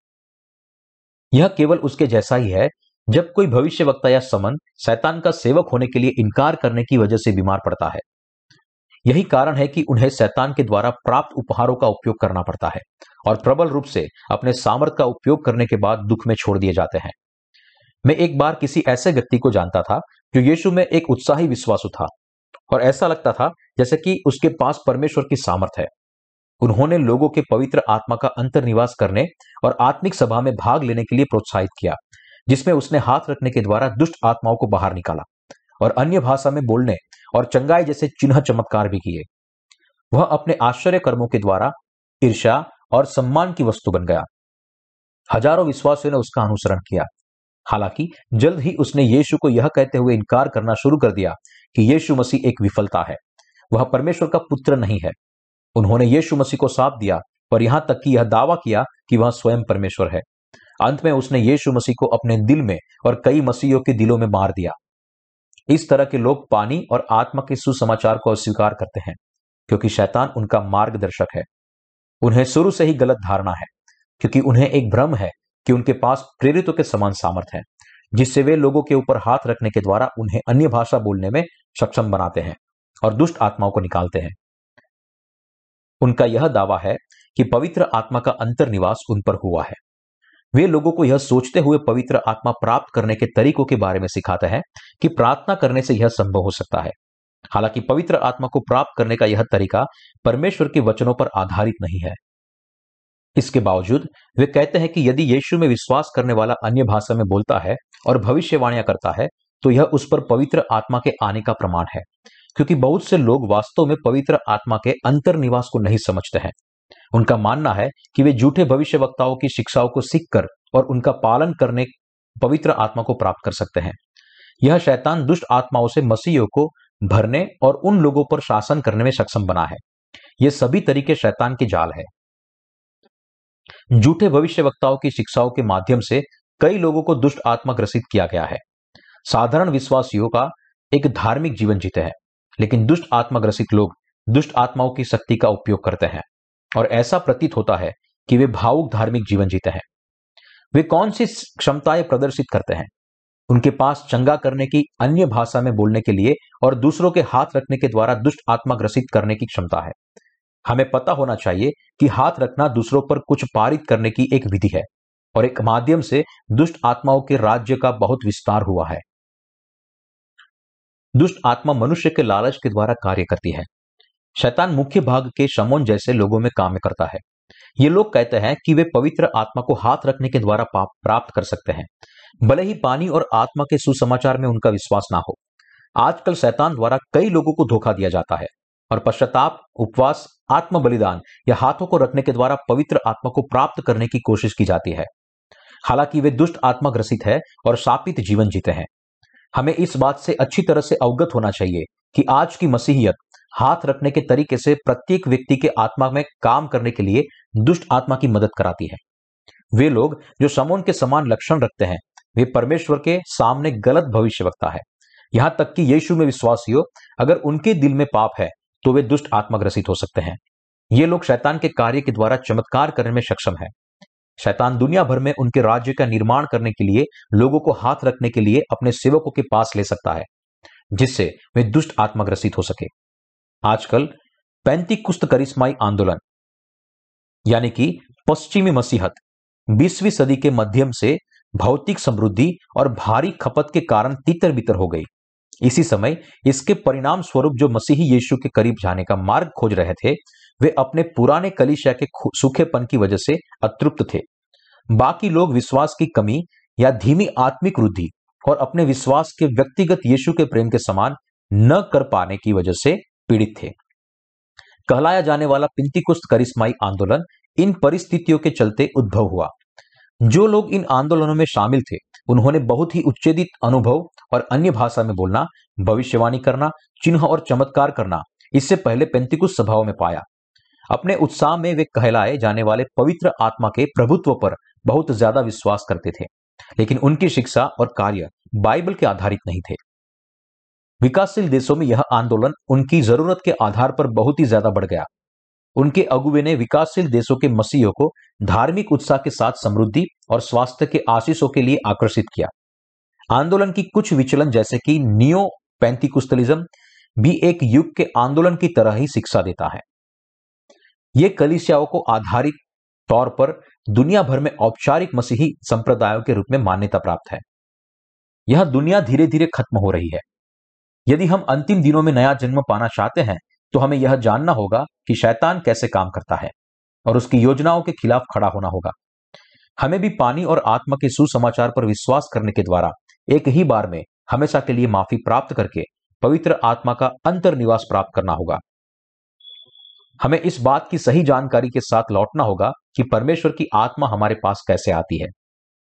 यह केवल उसके जैसा ही है जब कोई भविष्यवक्ता या समन शैतान का सेवक होने के लिए इनकार करने की वजह से बीमार पड़ता है। यही कारण है कि उन्हें शैतान के द्वारा प्राप्त उपहारों का उपयोग करना पड़ता है और प्रबल रूप से अपने सामर्थ्य का उपयोग करने के बाद दुख में छोड़ दिए जाते हैं। मैं एक बार किसी ऐसे व्यक्ति को जानता था जो यीशु में एक उत्साही विश्वासु था और ऐसा लगता था जैसे कि उसके पास परमेश्वर की सामर्थ है। उन्होंने लोगों के पवित्र आत्मा का अंतर्निवास करने और आत्मिक सभा में भाग लेने के लिए प्रोत्साहित किया, जिसमें उसने हाथ रखने के द्वारा दुष्ट आत्माओं को बाहर निकाला और अन्य भाषा में बोलने और चंगाई जैसे चिन्ह चमत्कार भी किए। वह अपने आश्चर्य कर्मों के द्वारा ईर्ष्या और सम्मान की वस्तु बन गया। हजारों विश्वासियों ने उसका अनुसरण किया। हालांकि जल्द ही उसने यीशु को यह कहते हुए इनकार करना शुरू कर दिया कि यीशु मसीह एक विफलता है, वह परमेश्वर का पुत्र नहीं है। उन्होंने यीशु मसीह को साथ दिया और यहां तक कि यह दावा किया कि वह स्वयं परमेश्वर है। अंत में उसने यीशु मसीह को अपने दिल में और कई मसीहियों के दिलों में मार दिया। इस तरह के लोग पानी और आत्मा के सुसमाचार को अस्वीकार करते हैं, क्योंकि शैतान उनका मार्गदर्शक है। उन्हें शुरू से ही गलत धारणा है, क्योंकि उन्हें एक भ्रम है कि उनके पास प्रेरितों के समान सामर्थ्य है, जिससे वे लोगों के ऊपर हाथ रखने के द्वारा उन्हें अन्य भाषा बोलने में सक्षम बनाते हैं और दुष्ट आत्माओं को निकालते हैं। उनका यह दावा है कि पवित्र आत्मा का अंतर्निवास उन पर हुआ है। वे लोगों को यह सोचते हुए पवित्र आत्मा प्राप्त करने के तरीकों के बारे में सिखाते हैं कि प्रार्थना करने से यह संभव हो सकता है। हालांकि पवित्र आत्मा को प्राप्त करने का यह तरीका परमेश्वर के वचनों पर आधारित नहीं है। इसके बावजूद वे कहते हैं कि यदि यीशु में विश्वास करने वाला अन्य भाषा में बोलता है और भविष्यवाणियां करता है, तो यह उस पर पवित्र आत्मा के आने का प्रमाण है, क्योंकि बहुत से लोग वास्तव में पवित्र आत्मा के अंतर्निवास को नहीं समझते हैं। उनका मानना है कि वे झूठे भविष्यवक्ताओं की शिक्षाओं को सीखकर और उनका पालन करने पवित्र आत्मा को प्राप्त कर सकते हैं। यह शैतान दुष्ट आत्माओं से मसीहियों को भरने और उन लोगों पर शासन करने में सक्षम बना है। ये सभी तरीके शैतान के जाल है। झूठे भविष्यवक्ताओं की शिक्षाओं के माध्यम से कई लोगों को दुष्ट आत्मा ग्रसित किया गया है। साधारण विश्वासियों का एक धार्मिक जीवन जीते हैं, लेकिन दुष्ट आत्मा ग्रसित लोग दुष्ट आत्माओं की शक्ति का उपयोग करते हैं और ऐसा प्रतीत होता है कि वे भावुक धार्मिक जीवन जीते हैं। वे कौन सी क्षमताएं प्रदर्शित करते हैं? उनके पास चंगा करने की, अन्य भाषा में बोलने के लिए और दूसरों के हाथ रखने के द्वारा दुष्ट आत्मा ग्रसित करने की क्षमता है। हमें पता होना चाहिए कि हाथ रखना दूसरों पर कुछ पारित करने की एक विधि है और एक माध्यम से दुष्ट आत्माओं के राज्य का बहुत विस्तार हुआ है। दुष्ट आत्मा मनुष्य के लालच के द्वारा कार्य करती है। शैतान मुख्य भाग के शमौन जैसे लोगों में काम करता है। ये लोग कहते हैं कि वे पवित्र आत्मा को हाथ रखने के द्वारा प्राप्त कर सकते हैं, भले ही पानी और आत्मा के सुसमाचार में उनका विश्वास ना हो। आजकल शैतान द्वारा कई लोगों को धोखा दिया जाता है और पश्चाताप, उपवास, आत्म बलिदान या हाथों को रखने के द्वारा पवित्र आत्मा को प्राप्त करने की कोशिश की जाती है। हालांकि वे दुष्ट आत्मा ग्रसित है और शापित जीवन जीते हैं। हमें इस बात से अच्छी तरह से अवगत होना चाहिए कि आज की मसीहियत हाथ रखने के तरीके से प्रत्येक व्यक्ति के आत्मा में काम करने के लिए दुष्ट आत्मा की मदद कराती है। वे लोग जो शमौन के समान लक्षण रखते हैं, वे परमेश्वर के सामने गलत भविष्यवक्ता है। यहां तक कि यीशु में विश्वासियों, अगर उनके दिल में पाप है तो वे दुष्ट आत्मा ग्रसित हो सकते हैं। ये लोग शैतान के कार्य के द्वारा चमत्कार करने में सक्षम है। शैतान दुनिया भर में उनके राज्य का निर्माण करने के लिए लोगों को हाथ रखने के लिए अपने सेवकों के पास ले सकता है, जिससे वे दुष्ट आत्मा ग्रसित हो सके। आजकल पेंतीकुस्त करिश्माई आंदोलन यानी कि पश्चिमी मसीहत 20वीं सदी के मध्यम से भौतिक समृद्धि और भारी खपत के कारण तितर बितर हो गई। इसी समय इसके परिणाम स्वरूप जो मसीही यीशु के करीब जाने का मार्ग खोज रहे थे, वे अपने पुराने कलीसिया के सूखेपन की वजह से अतृप्त थे। बाकी लोग विश्वास की कमी या धीमी आत्मिक वृद्धि और अपने विश्वास के व्यक्तिगत यीशु के प्रेम के समान न कर पाने की वजह से पीड़ित थे। कहलाया जाने वाला पेंतीकुस्त करिश्माई आंदोलन इन परिस्थितियों के चलते उद्भव हुआ। जो लोग इन आंदोलनों में शामिल थे, उन्होंने बहुत ही उच्चेदित अनुभव और अन्य भाषा में बोलना, भविष्यवाणी करना, चिन्ह और चमत्कार करना इससे पहले पेंतीकुस्त सभाओं में पाया। अपने उत्साह में वे कहलाए जाने वाले पवित्र आत्मा के प्रभुत्व पर बहुत ज्यादा विश्वास करते थे, लेकिन उनकी शिक्षा और कार्य बाइबल के आधारित नहीं थे। विकासशील देशों में यह आंदोलन उनकी जरूरत के आधार पर बहुत ही ज्यादा बढ़ गया। उनके अगुवे ने विकासशील देशों के मसीहियों को धार्मिक उत्साह के साथ समृद्धि और स्वास्थ्य के आशीषों के लिए आकर्षित किया। आंदोलन की कुछ विचलन जैसे कि नियो पेंतीकुस्तलिज्म भी एक युग के आंदोलन की तरह ही शिक्षा देता है। ये कलीसियाओं को आधारित तौर पर दुनिया भर में औपचारिक मसीही संप्रदायों के रूप में मान्यता प्राप्त है। यह दुनिया धीरे धीरे खत्म हो रही है। यदि हम अंतिम दिनों में नया जन्म पाना चाहते हैं, तो हमें यह जानना होगा कि शैतान कैसे काम करता है और उसकी योजनाओं के खिलाफ खड़ा होना होगा। हमें भी पानी और आत्मा के सुसमाचार पर विश्वास करने के द्वारा एक ही बार में हमेशा के लिए माफी प्राप्त करके पवित्र आत्मा का अंतर्निवास प्राप्त करना होगा। हमें इस बात की सही जानकारी के साथ लौटना होगा कि परमेश्वर की आत्मा हमारे पास कैसे आती है।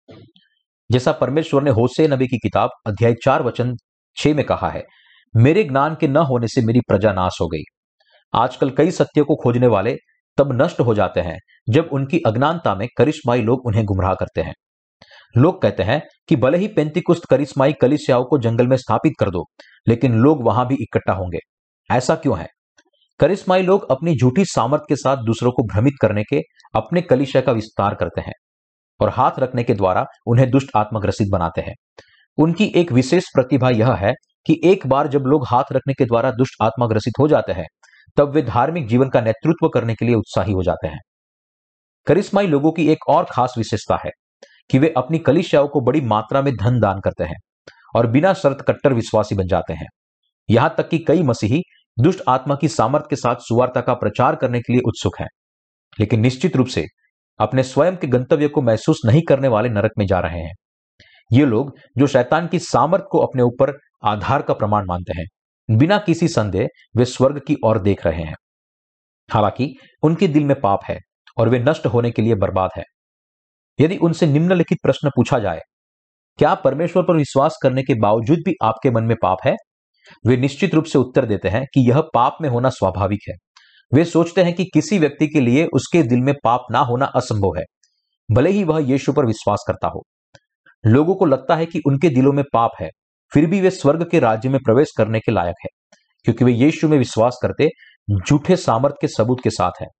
जैसा परमेश्वर ने होशे नबी की किताब अध्याय 4 वचन 6 में कहा है, मेरे ज्ञान के न होने से मेरी प्रजा नाश हो गई। आजकल कई सत्य को खोजने वाले तब नष्ट हो जाते हैं जब उनकी अज्ञानता में करिश्माई लोग उन्हें गुमराह करते हैं। लोग कहते हैं कि भले ही पेंतीकुस्त करिश्माई कलीसियाओं को जंगल में स्थापित कर दो, लेकिन लोग वहां भी इकट्ठा होंगे। ऐसा क्यों है? करिश्माई लोग अपनी झूठी सामर्थ के साथ दूसरों को भ्रमित करने के अपने कलीसिया का विस्तार करते हैं और हाथ रखने के द्वारा उन्हें दुष्ट आत्मा ग्रसित बनाते हैं। उनकी एक विशेष प्रतिभा यह है कि एक बार जब लोग हाथ रखने के द्वारा दुष्ट आत्मा ग्रसित हो जाते हैं, तब वे धार्मिक जीवन का नेतृत्व करने के लिए उत्साही हो जाते हैं। करिश्माई लोगों की एक और खास विशेषता है कि वे अपनी कलीसियाओं को बड़ी मात्रा में धन दान करते हैं और बिना शर्त कट्टर विश्वासी बन जाते हैं। यहां तक कि कई मसीही दुष्ट आत्मा की सामर्थ के साथ सुवार्ता का प्रचार करने के लिए उत्सुक हैं, लेकिन निश्चित रूप से अपने स्वयं के गंतव्य को महसूस नहीं करने वाले नरक में जा रहे हैं। ये लोग जो शैतान की सामर्थ को अपने ऊपर आधार का प्रमाण मानते हैं, बिना किसी संदेह वे स्वर्ग की ओर देख रहे हैं। हालांकि उनके दिल में पाप है और वे नष्ट होने के लिए बर्बाद है। यदि उनसे निम्नलिखित प्रश्न पूछा जाए, क्या परमेश्वर पर विश्वास करने के बावजूद भी आपके मन में पाप है? वे निश्चित रूप से उत्तर देते हैं कि यह पाप में होना स्वाभाविक है। वे सोचते हैं कि किसी व्यक्ति के लिए उसके दिल में पाप ना होना असंभव है, भले ही वह यीशु पर विश्वास करता हो। लोगों को लगता है कि उनके दिलों में पाप है, फिर भी वे स्वर्ग के राज्य में प्रवेश करने के लायक है, क्योंकि वे यीशु में विश्वास करते झूठे सामर्थ के सबूत के साथ है।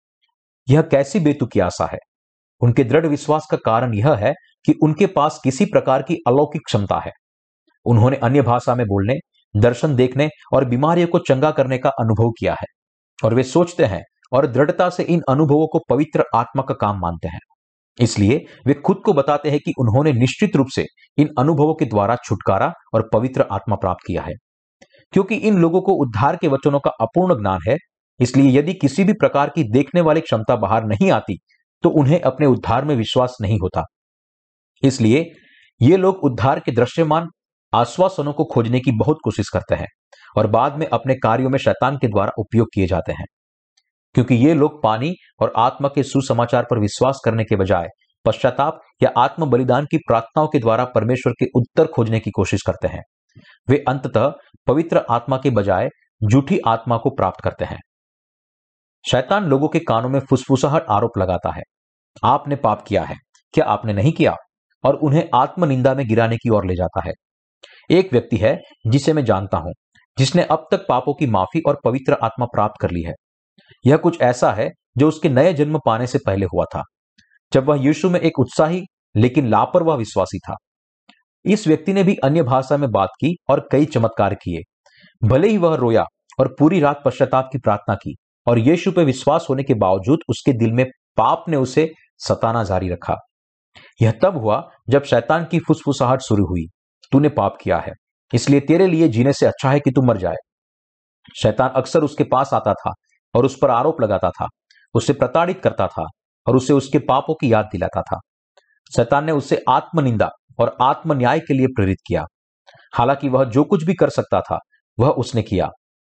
यह कैसी बेतुकी आशा है? उनके दृढ़ विश्वास का कारण यह है कि उनके पास किसी प्रकार की अलौकिक क्षमता है। उन्होंने अन्य भाषा में बोलने, दर्शन देखने और बीमारियों को चंगा करने का अनुभव किया है, और वे सोचते हैं और दृढ़ता से इन अनुभवों को पवित्र आत्मा का काम मानते हैं। इसलिए वे खुद को बताते हैं कि उन्होंने निश्चित रूप से इन अनुभवों के द्वारा छुटकारा और पवित्र आत्मा प्राप्त किया है। क्योंकि इन लोगों को उद्धार के वचनों का अपूर्ण ज्ञान है, इसलिए यदि किसी भी प्रकार की देखने वाली क्षमता बाहर नहीं आती, तो उन्हें अपने उद्धार में विश्वास नहीं होता। इसलिए ये लोग उद्धार के दृश्यमान आश्वासनों को खोजने की बहुत कोशिश करते हैं और बाद में अपने कार्यों में शैतान के द्वारा उपयोग किए जाते हैं। क्योंकि ये लोग पानी और आत्मा के सुसमाचार पर विश्वास करने के बजाय पश्चाताप या आत्म बलिदान की प्रार्थनाओं के द्वारा परमेश्वर के उत्तर खोजने की कोशिश करते हैं। वे अंततः पवित्र आत्मा के बजाय झूठी आत्मा को प्राप्त करते हैं। शैतान लोगों के कानों में फुसफुसाहट आरोप लगाता है, आपने पाप किया है, क्या आपने नहीं किया, और उन्हें आत्मनिंदा में गिराने की ओर ले जाता है। एक व्यक्ति है जिसे मैं जानता हूं, जिसने अब तक पापों की माफी और पवित्र आत्मा प्राप्त कर ली है। यह कुछ ऐसा है जो उसके नए जन्म पाने से पहले हुआ था। जब वह यीशु में एक उत्साही लेकिन लापरवाह विश्वासी था। इस व्यक्ति ने भी अन्य भाषा में बात की और कई चमत्कार किए। भले ही वह रोया और पूरी रात पश्चाताप की प्रार्थना की, और यीशु पे विश्वास होने के बावजूद उसके दिल में पाप ने उसे सताना जारी रखा। यह तब हुआ जब शैतान की फुसफुसाहट शुरू हुई, तूने पाप किया है, इसलिए तेरे लिए जीने से अच्छा है कि तू मर जाए। शैतान अक्सर उसके पास आता था और उस पर आरोप लगाता था, उसे प्रताड़ित करता था और उसे उसके पापों की याद दिलाता था। शैतान ने उसे आत्मनिंदा और आत्मन्याय के लिए प्रेरित किया। हालांकि वह जो कुछ भी कर सकता था वह उसने किया।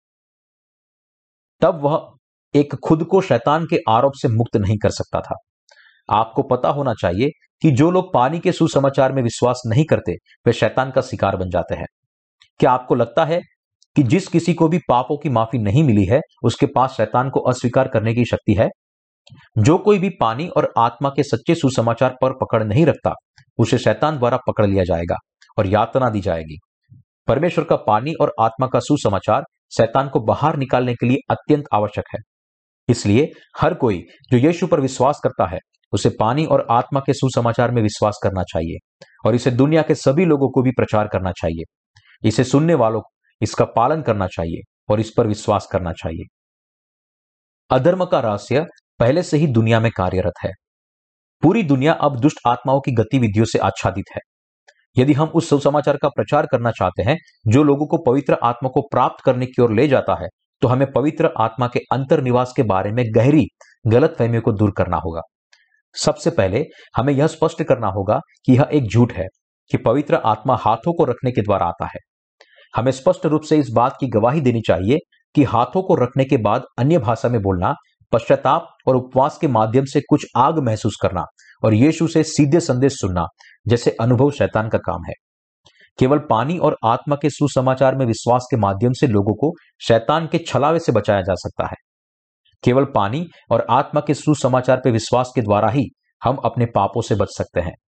तब वह एक खुद को शैतान के आरोप से मुक्त नहीं कर सकता था। आपको पता होना चाहिए कि जो लोग पानी के सुसमाचार में विश्वास नहीं करते वे शैतान का शिकार बन जाते हैं। क्या आपको लगता है कि जिस किसी को भी पापों की माफी नहीं मिली है उसके पास शैतान को अस्वीकार करने की शक्ति है? जो कोई भी पानी और आत्मा के सच्चे सुसमाचार पर पकड़ नहीं रखता उसे शैतान द्वारा पकड़ लिया जाएगा और यातना दी जाएगी। परमेश्वर का पानी और आत्मा का सुसमाचार शैतान को बाहर निकालने के लिए अत्यंत आवश्यक है। इसलिए हर कोई जो यीशु पर विश्वास करता है उसे पानी और आत्मा के सुसमाचार में विश्वास करना चाहिए और इसे दुनिया के सभी लोगों को भी प्रचार करना चाहिए। इसे सुनने वालों को इसका पालन करना चाहिए और इस पर विश्वास करना चाहिए। अधर्म का रहस्य पहले से ही दुनिया में कार्यरत है। पूरी दुनिया अब दुष्ट आत्माओं की गतिविधियों से आच्छादित है। यदि हम उस सुसमाचार का प्रचार करना चाहते हैं जो लोगों को पवित्र आत्मा को प्राप्त करने की ओर ले जाता है, तो हमें पवित्र आत्मा के अंतर्निवास के बारे में गहरी गलतफहमियों को दूर करना होगा। सबसे पहले हमें यह स्पष्ट करना होगा कि यह एक झूठ है कि पवित्र आत्मा हाथों को रखने के द्वारा आता है। हमें स्पष्ट रूप से इस बात की गवाही देनी चाहिए कि हाथों को रखने के बाद अन्य भाषा में बोलना, पश्चाताप और उपवास के माध्यम से कुछ आग महसूस करना और यीशु से सीधे संदेश सुनना जैसे अनुभव शैतान का काम है। केवल पानी और आत्मा के सुसमाचार में विश्वास के माध्यम से लोगों को शैतान के छलावे से बचाया जा सकता है। केवल पानी और आत्मा के सुसमाचार पर विश्वास के द्वारा ही हम अपने पापों से बच सकते हैं।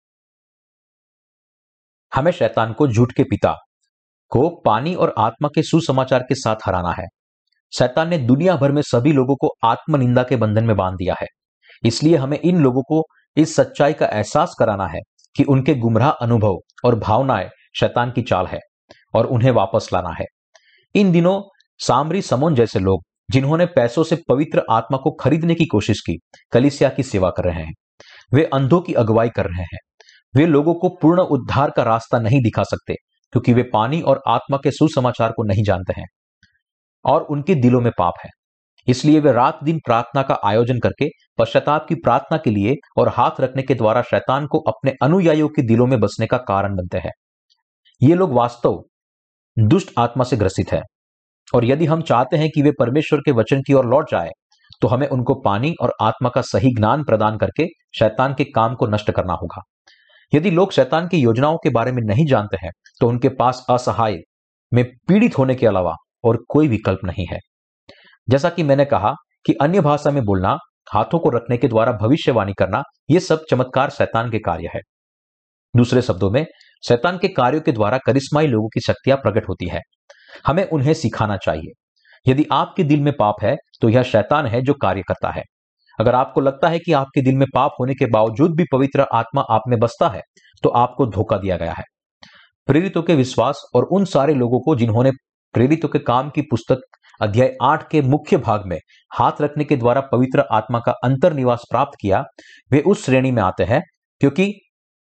हमें शैतान को, झूठ के पिता को, पानी और आत्मा के सुसमाचार के साथ हराना है। शैतान ने दुनिया भर में सभी लोगों को आत्मनिंदा के बंधन में बांध दिया है। इसलिए हमें इन लोगों को इस सच्चाई का एहसास कराना है कि उनके गुमराह अनुभव और भावनाएं शैतान की चाल है और उन्हें वापस लाना है। इन दिनों सामरी समोन जैसे लोग जिन्होंने पैसों से पवित्र आत्मा को खरीदने की कोशिश की, कलीसिया की सेवा कर रहे हैं। वे अंधों की अगुवाई कर रहे हैं। वे लोगों को पूर्ण उद्धार का रास्ता नहीं दिखा सकते क्योंकि वे पानी और आत्मा के सुसमाचार को नहीं जानते हैं और उनके दिलों में पाप है। इसलिए वे रात दिन प्रार्थना का आयोजन करके पश्चाताप की प्रार्थना के लिए और हाथ रखने के द्वारा शैतान को अपने अनुयायियों के दिलों में बसने का कारण बनते हैं। ये लोग वास्तव दुष्ट आत्मा से ग्रसित है और यदि हम चाहते हैं कि वे परमेश्वर के वचन की ओर लौट जाए तो हमें उनको पानी और आत्मा का सही ज्ञान प्रदान करके शैतान के काम को नष्ट करना होगा। यदि लोग शैतान की योजनाओं के बारे में नहीं जानते हैं तो उनके पास असहाय में पीड़ित होने के अलावा और कोई विकल्प नहीं है। जैसा कि मैंने कहा कि अन्य भाषा में बोलना, हाथों को रखने के द्वारा भविष्यवाणी करना, ये सब चमत्कार शैतान के कार्य है। दूसरे शब्दों में, शैतान के कार्यों के द्वारा करिश्माई लोगों की शक्तियां प्रकट होती है। हमें उन्हें सिखाना चाहिए। यदि आपके दिल में पाप है तो यह शैतान है जो कार्य करता है। अगर आपको लगता है कि आपके दिल में पाप होने के बावजूद भी पवित्र आत्मा आप में बसता है तो आपको धोखा दिया गया है। प्रेरितों के विश्वास और उन सारे लोगों को जिन्होंने प्रेरितों के काम की पुस्तक अध्याय 8 के मुख्य भाग में हाथ रखने के द्वारा पवित्र आत्मा का अंतर्निवास प्राप्त किया, वे उस श्रेणी में आते हैं क्योंकि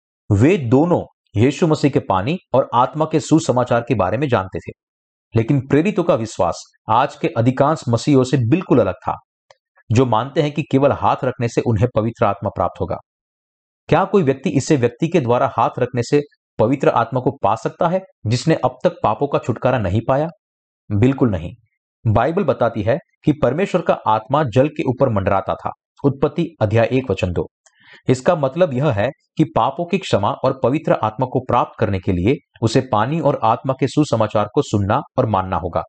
वे दोनों यीशु मसीह के पानी और आत्मा के सुसमाचार के बारे में जानते थे। लेकिन प्रेरितों का विश्वास आज के अधिकांश मसीहियों से बिल्कुल अलग था, जो मानते हैं कि केवल हाथ रखने से उन्हें पवित्र आत्मा प्राप्त होगा। क्या कोई व्यक्ति इसे व्यक्ति के द्वारा हाथ रखने से पवित्र आत्मा को पा सकता है जिसने अब तक पापों का छुटकारा नहीं पाया? बिल्कुल नहीं। बाइबल बताती है कि परमेश्वर का आत्मा जल के ऊपर मंडराता था। उत्पत्ति अध्याय 1 वचन 2। इसका मतलब यह है कि पापों की क्षमा और पवित्र आत्मा को प्राप्त करने के लिए उसे पानी और आत्मा के सुसमाचार को सुनना और मानना होगा।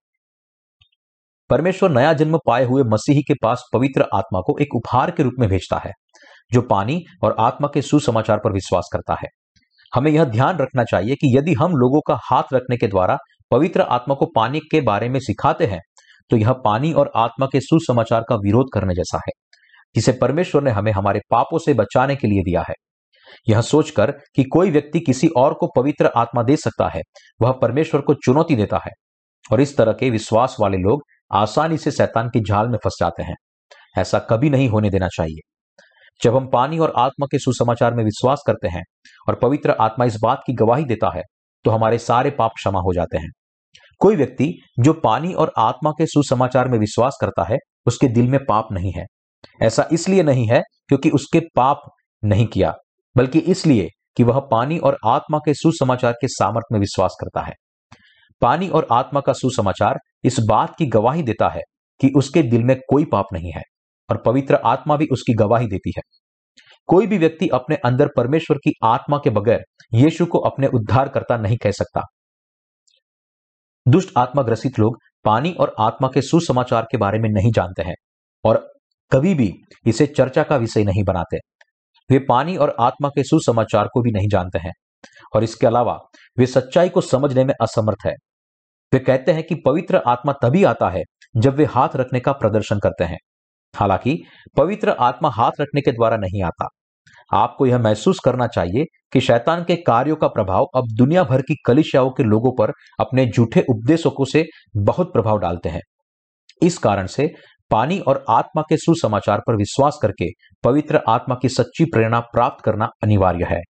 परमेश्वर नया जन्म पाए हुए मसीही के पास पवित्र आत्मा को एक उपहार के रूप में भेजता है, जो पानी और आत्मा के सुसमाचार पर विश्वास करता है। हमें यह ध्यान रखना चाहिए कि यदि हम लोगों का हाथ रखने के द्वारा पवित्र आत्मा को पाने के बारे में सिखाते हैं तो यह पानी और आत्मा के सुसमाचार का विरोध करने जैसा है। जिसे परमेश्वर ने हमें हमारे पापों से बचाने के लिए दिया है। यह सोचकर कि कोई व्यक्ति किसी और को पवित्र आत्मा दे सकता है, वह परमेश्वर को चुनौती देता है, और इस तरह के विश्वास वाले लोग आसानी से शैतान की जाल में फंस जाते हैं। ऐसा कभी नहीं होने देना चाहिए। जब हम पानी और आत्मा के सुसमाचार में विश्वास करते हैं और पवित्र आत्मा इस बात की गवाही देता है, तो हमारे सारे पाप क्षमा हो जाते हैं। कोई व्यक्ति जो पानी और आत्मा के सुसमाचार में विश्वास करता है, उसके दिल में पाप नहीं है। ऐसा इसलिए नहीं है क्योंकि उसके पाप नहीं किया, बल्कि इसलिए कि वह पानी और आत्मा के सुसमाचार के सामर्थ्य में विश्वास करता है। पानी और आत्मा का सुसमाचार इस बात की गवाही देता है कि उसके दिल में कोई पाप नहीं है, और पवित्र आत्मा भी उसकी गवाही देती है। कोई भी व्यक्ति अपने अंदर परमेश्वर की आत्मा के बगैर यीशु को अपने उद्धारकर्ता नहीं कह सकता। दुष्ट आत्मा ग्रसित लोग पानी और आत्मा के सुसमाचार के बारे में नहीं जानते हैं और कभी भी इसे चर्चा का विषय नहीं बनाते। वे पानी और आत्मा के सुसमाचार को भी नहीं जानते हैं, और इसके अलावा वे सच्चाई को समझने में असमर्थ है। वे कहते हैं कि पवित्र आत्मा तभी आता है जब वे हाथ रखने का प्रदर्शन करते हैं। हालांकि पवित्र आत्मा हाथ रखने के द्वारा नहीं आता। आपको यह महसूस करना चाहिए कि शैतान के कार्यों का प्रभाव अब दुनिया भर की कलीसियाओं के लोगों पर अपने झूठे उपदेशों से बहुत प्रभाव डालते हैं। इस कारण से पानी और आत्मा के सुसमाचार पर विश्वास करके पवित्र आत्मा की सच्ची प्रेरणा प्राप्त करना अनिवार्य है।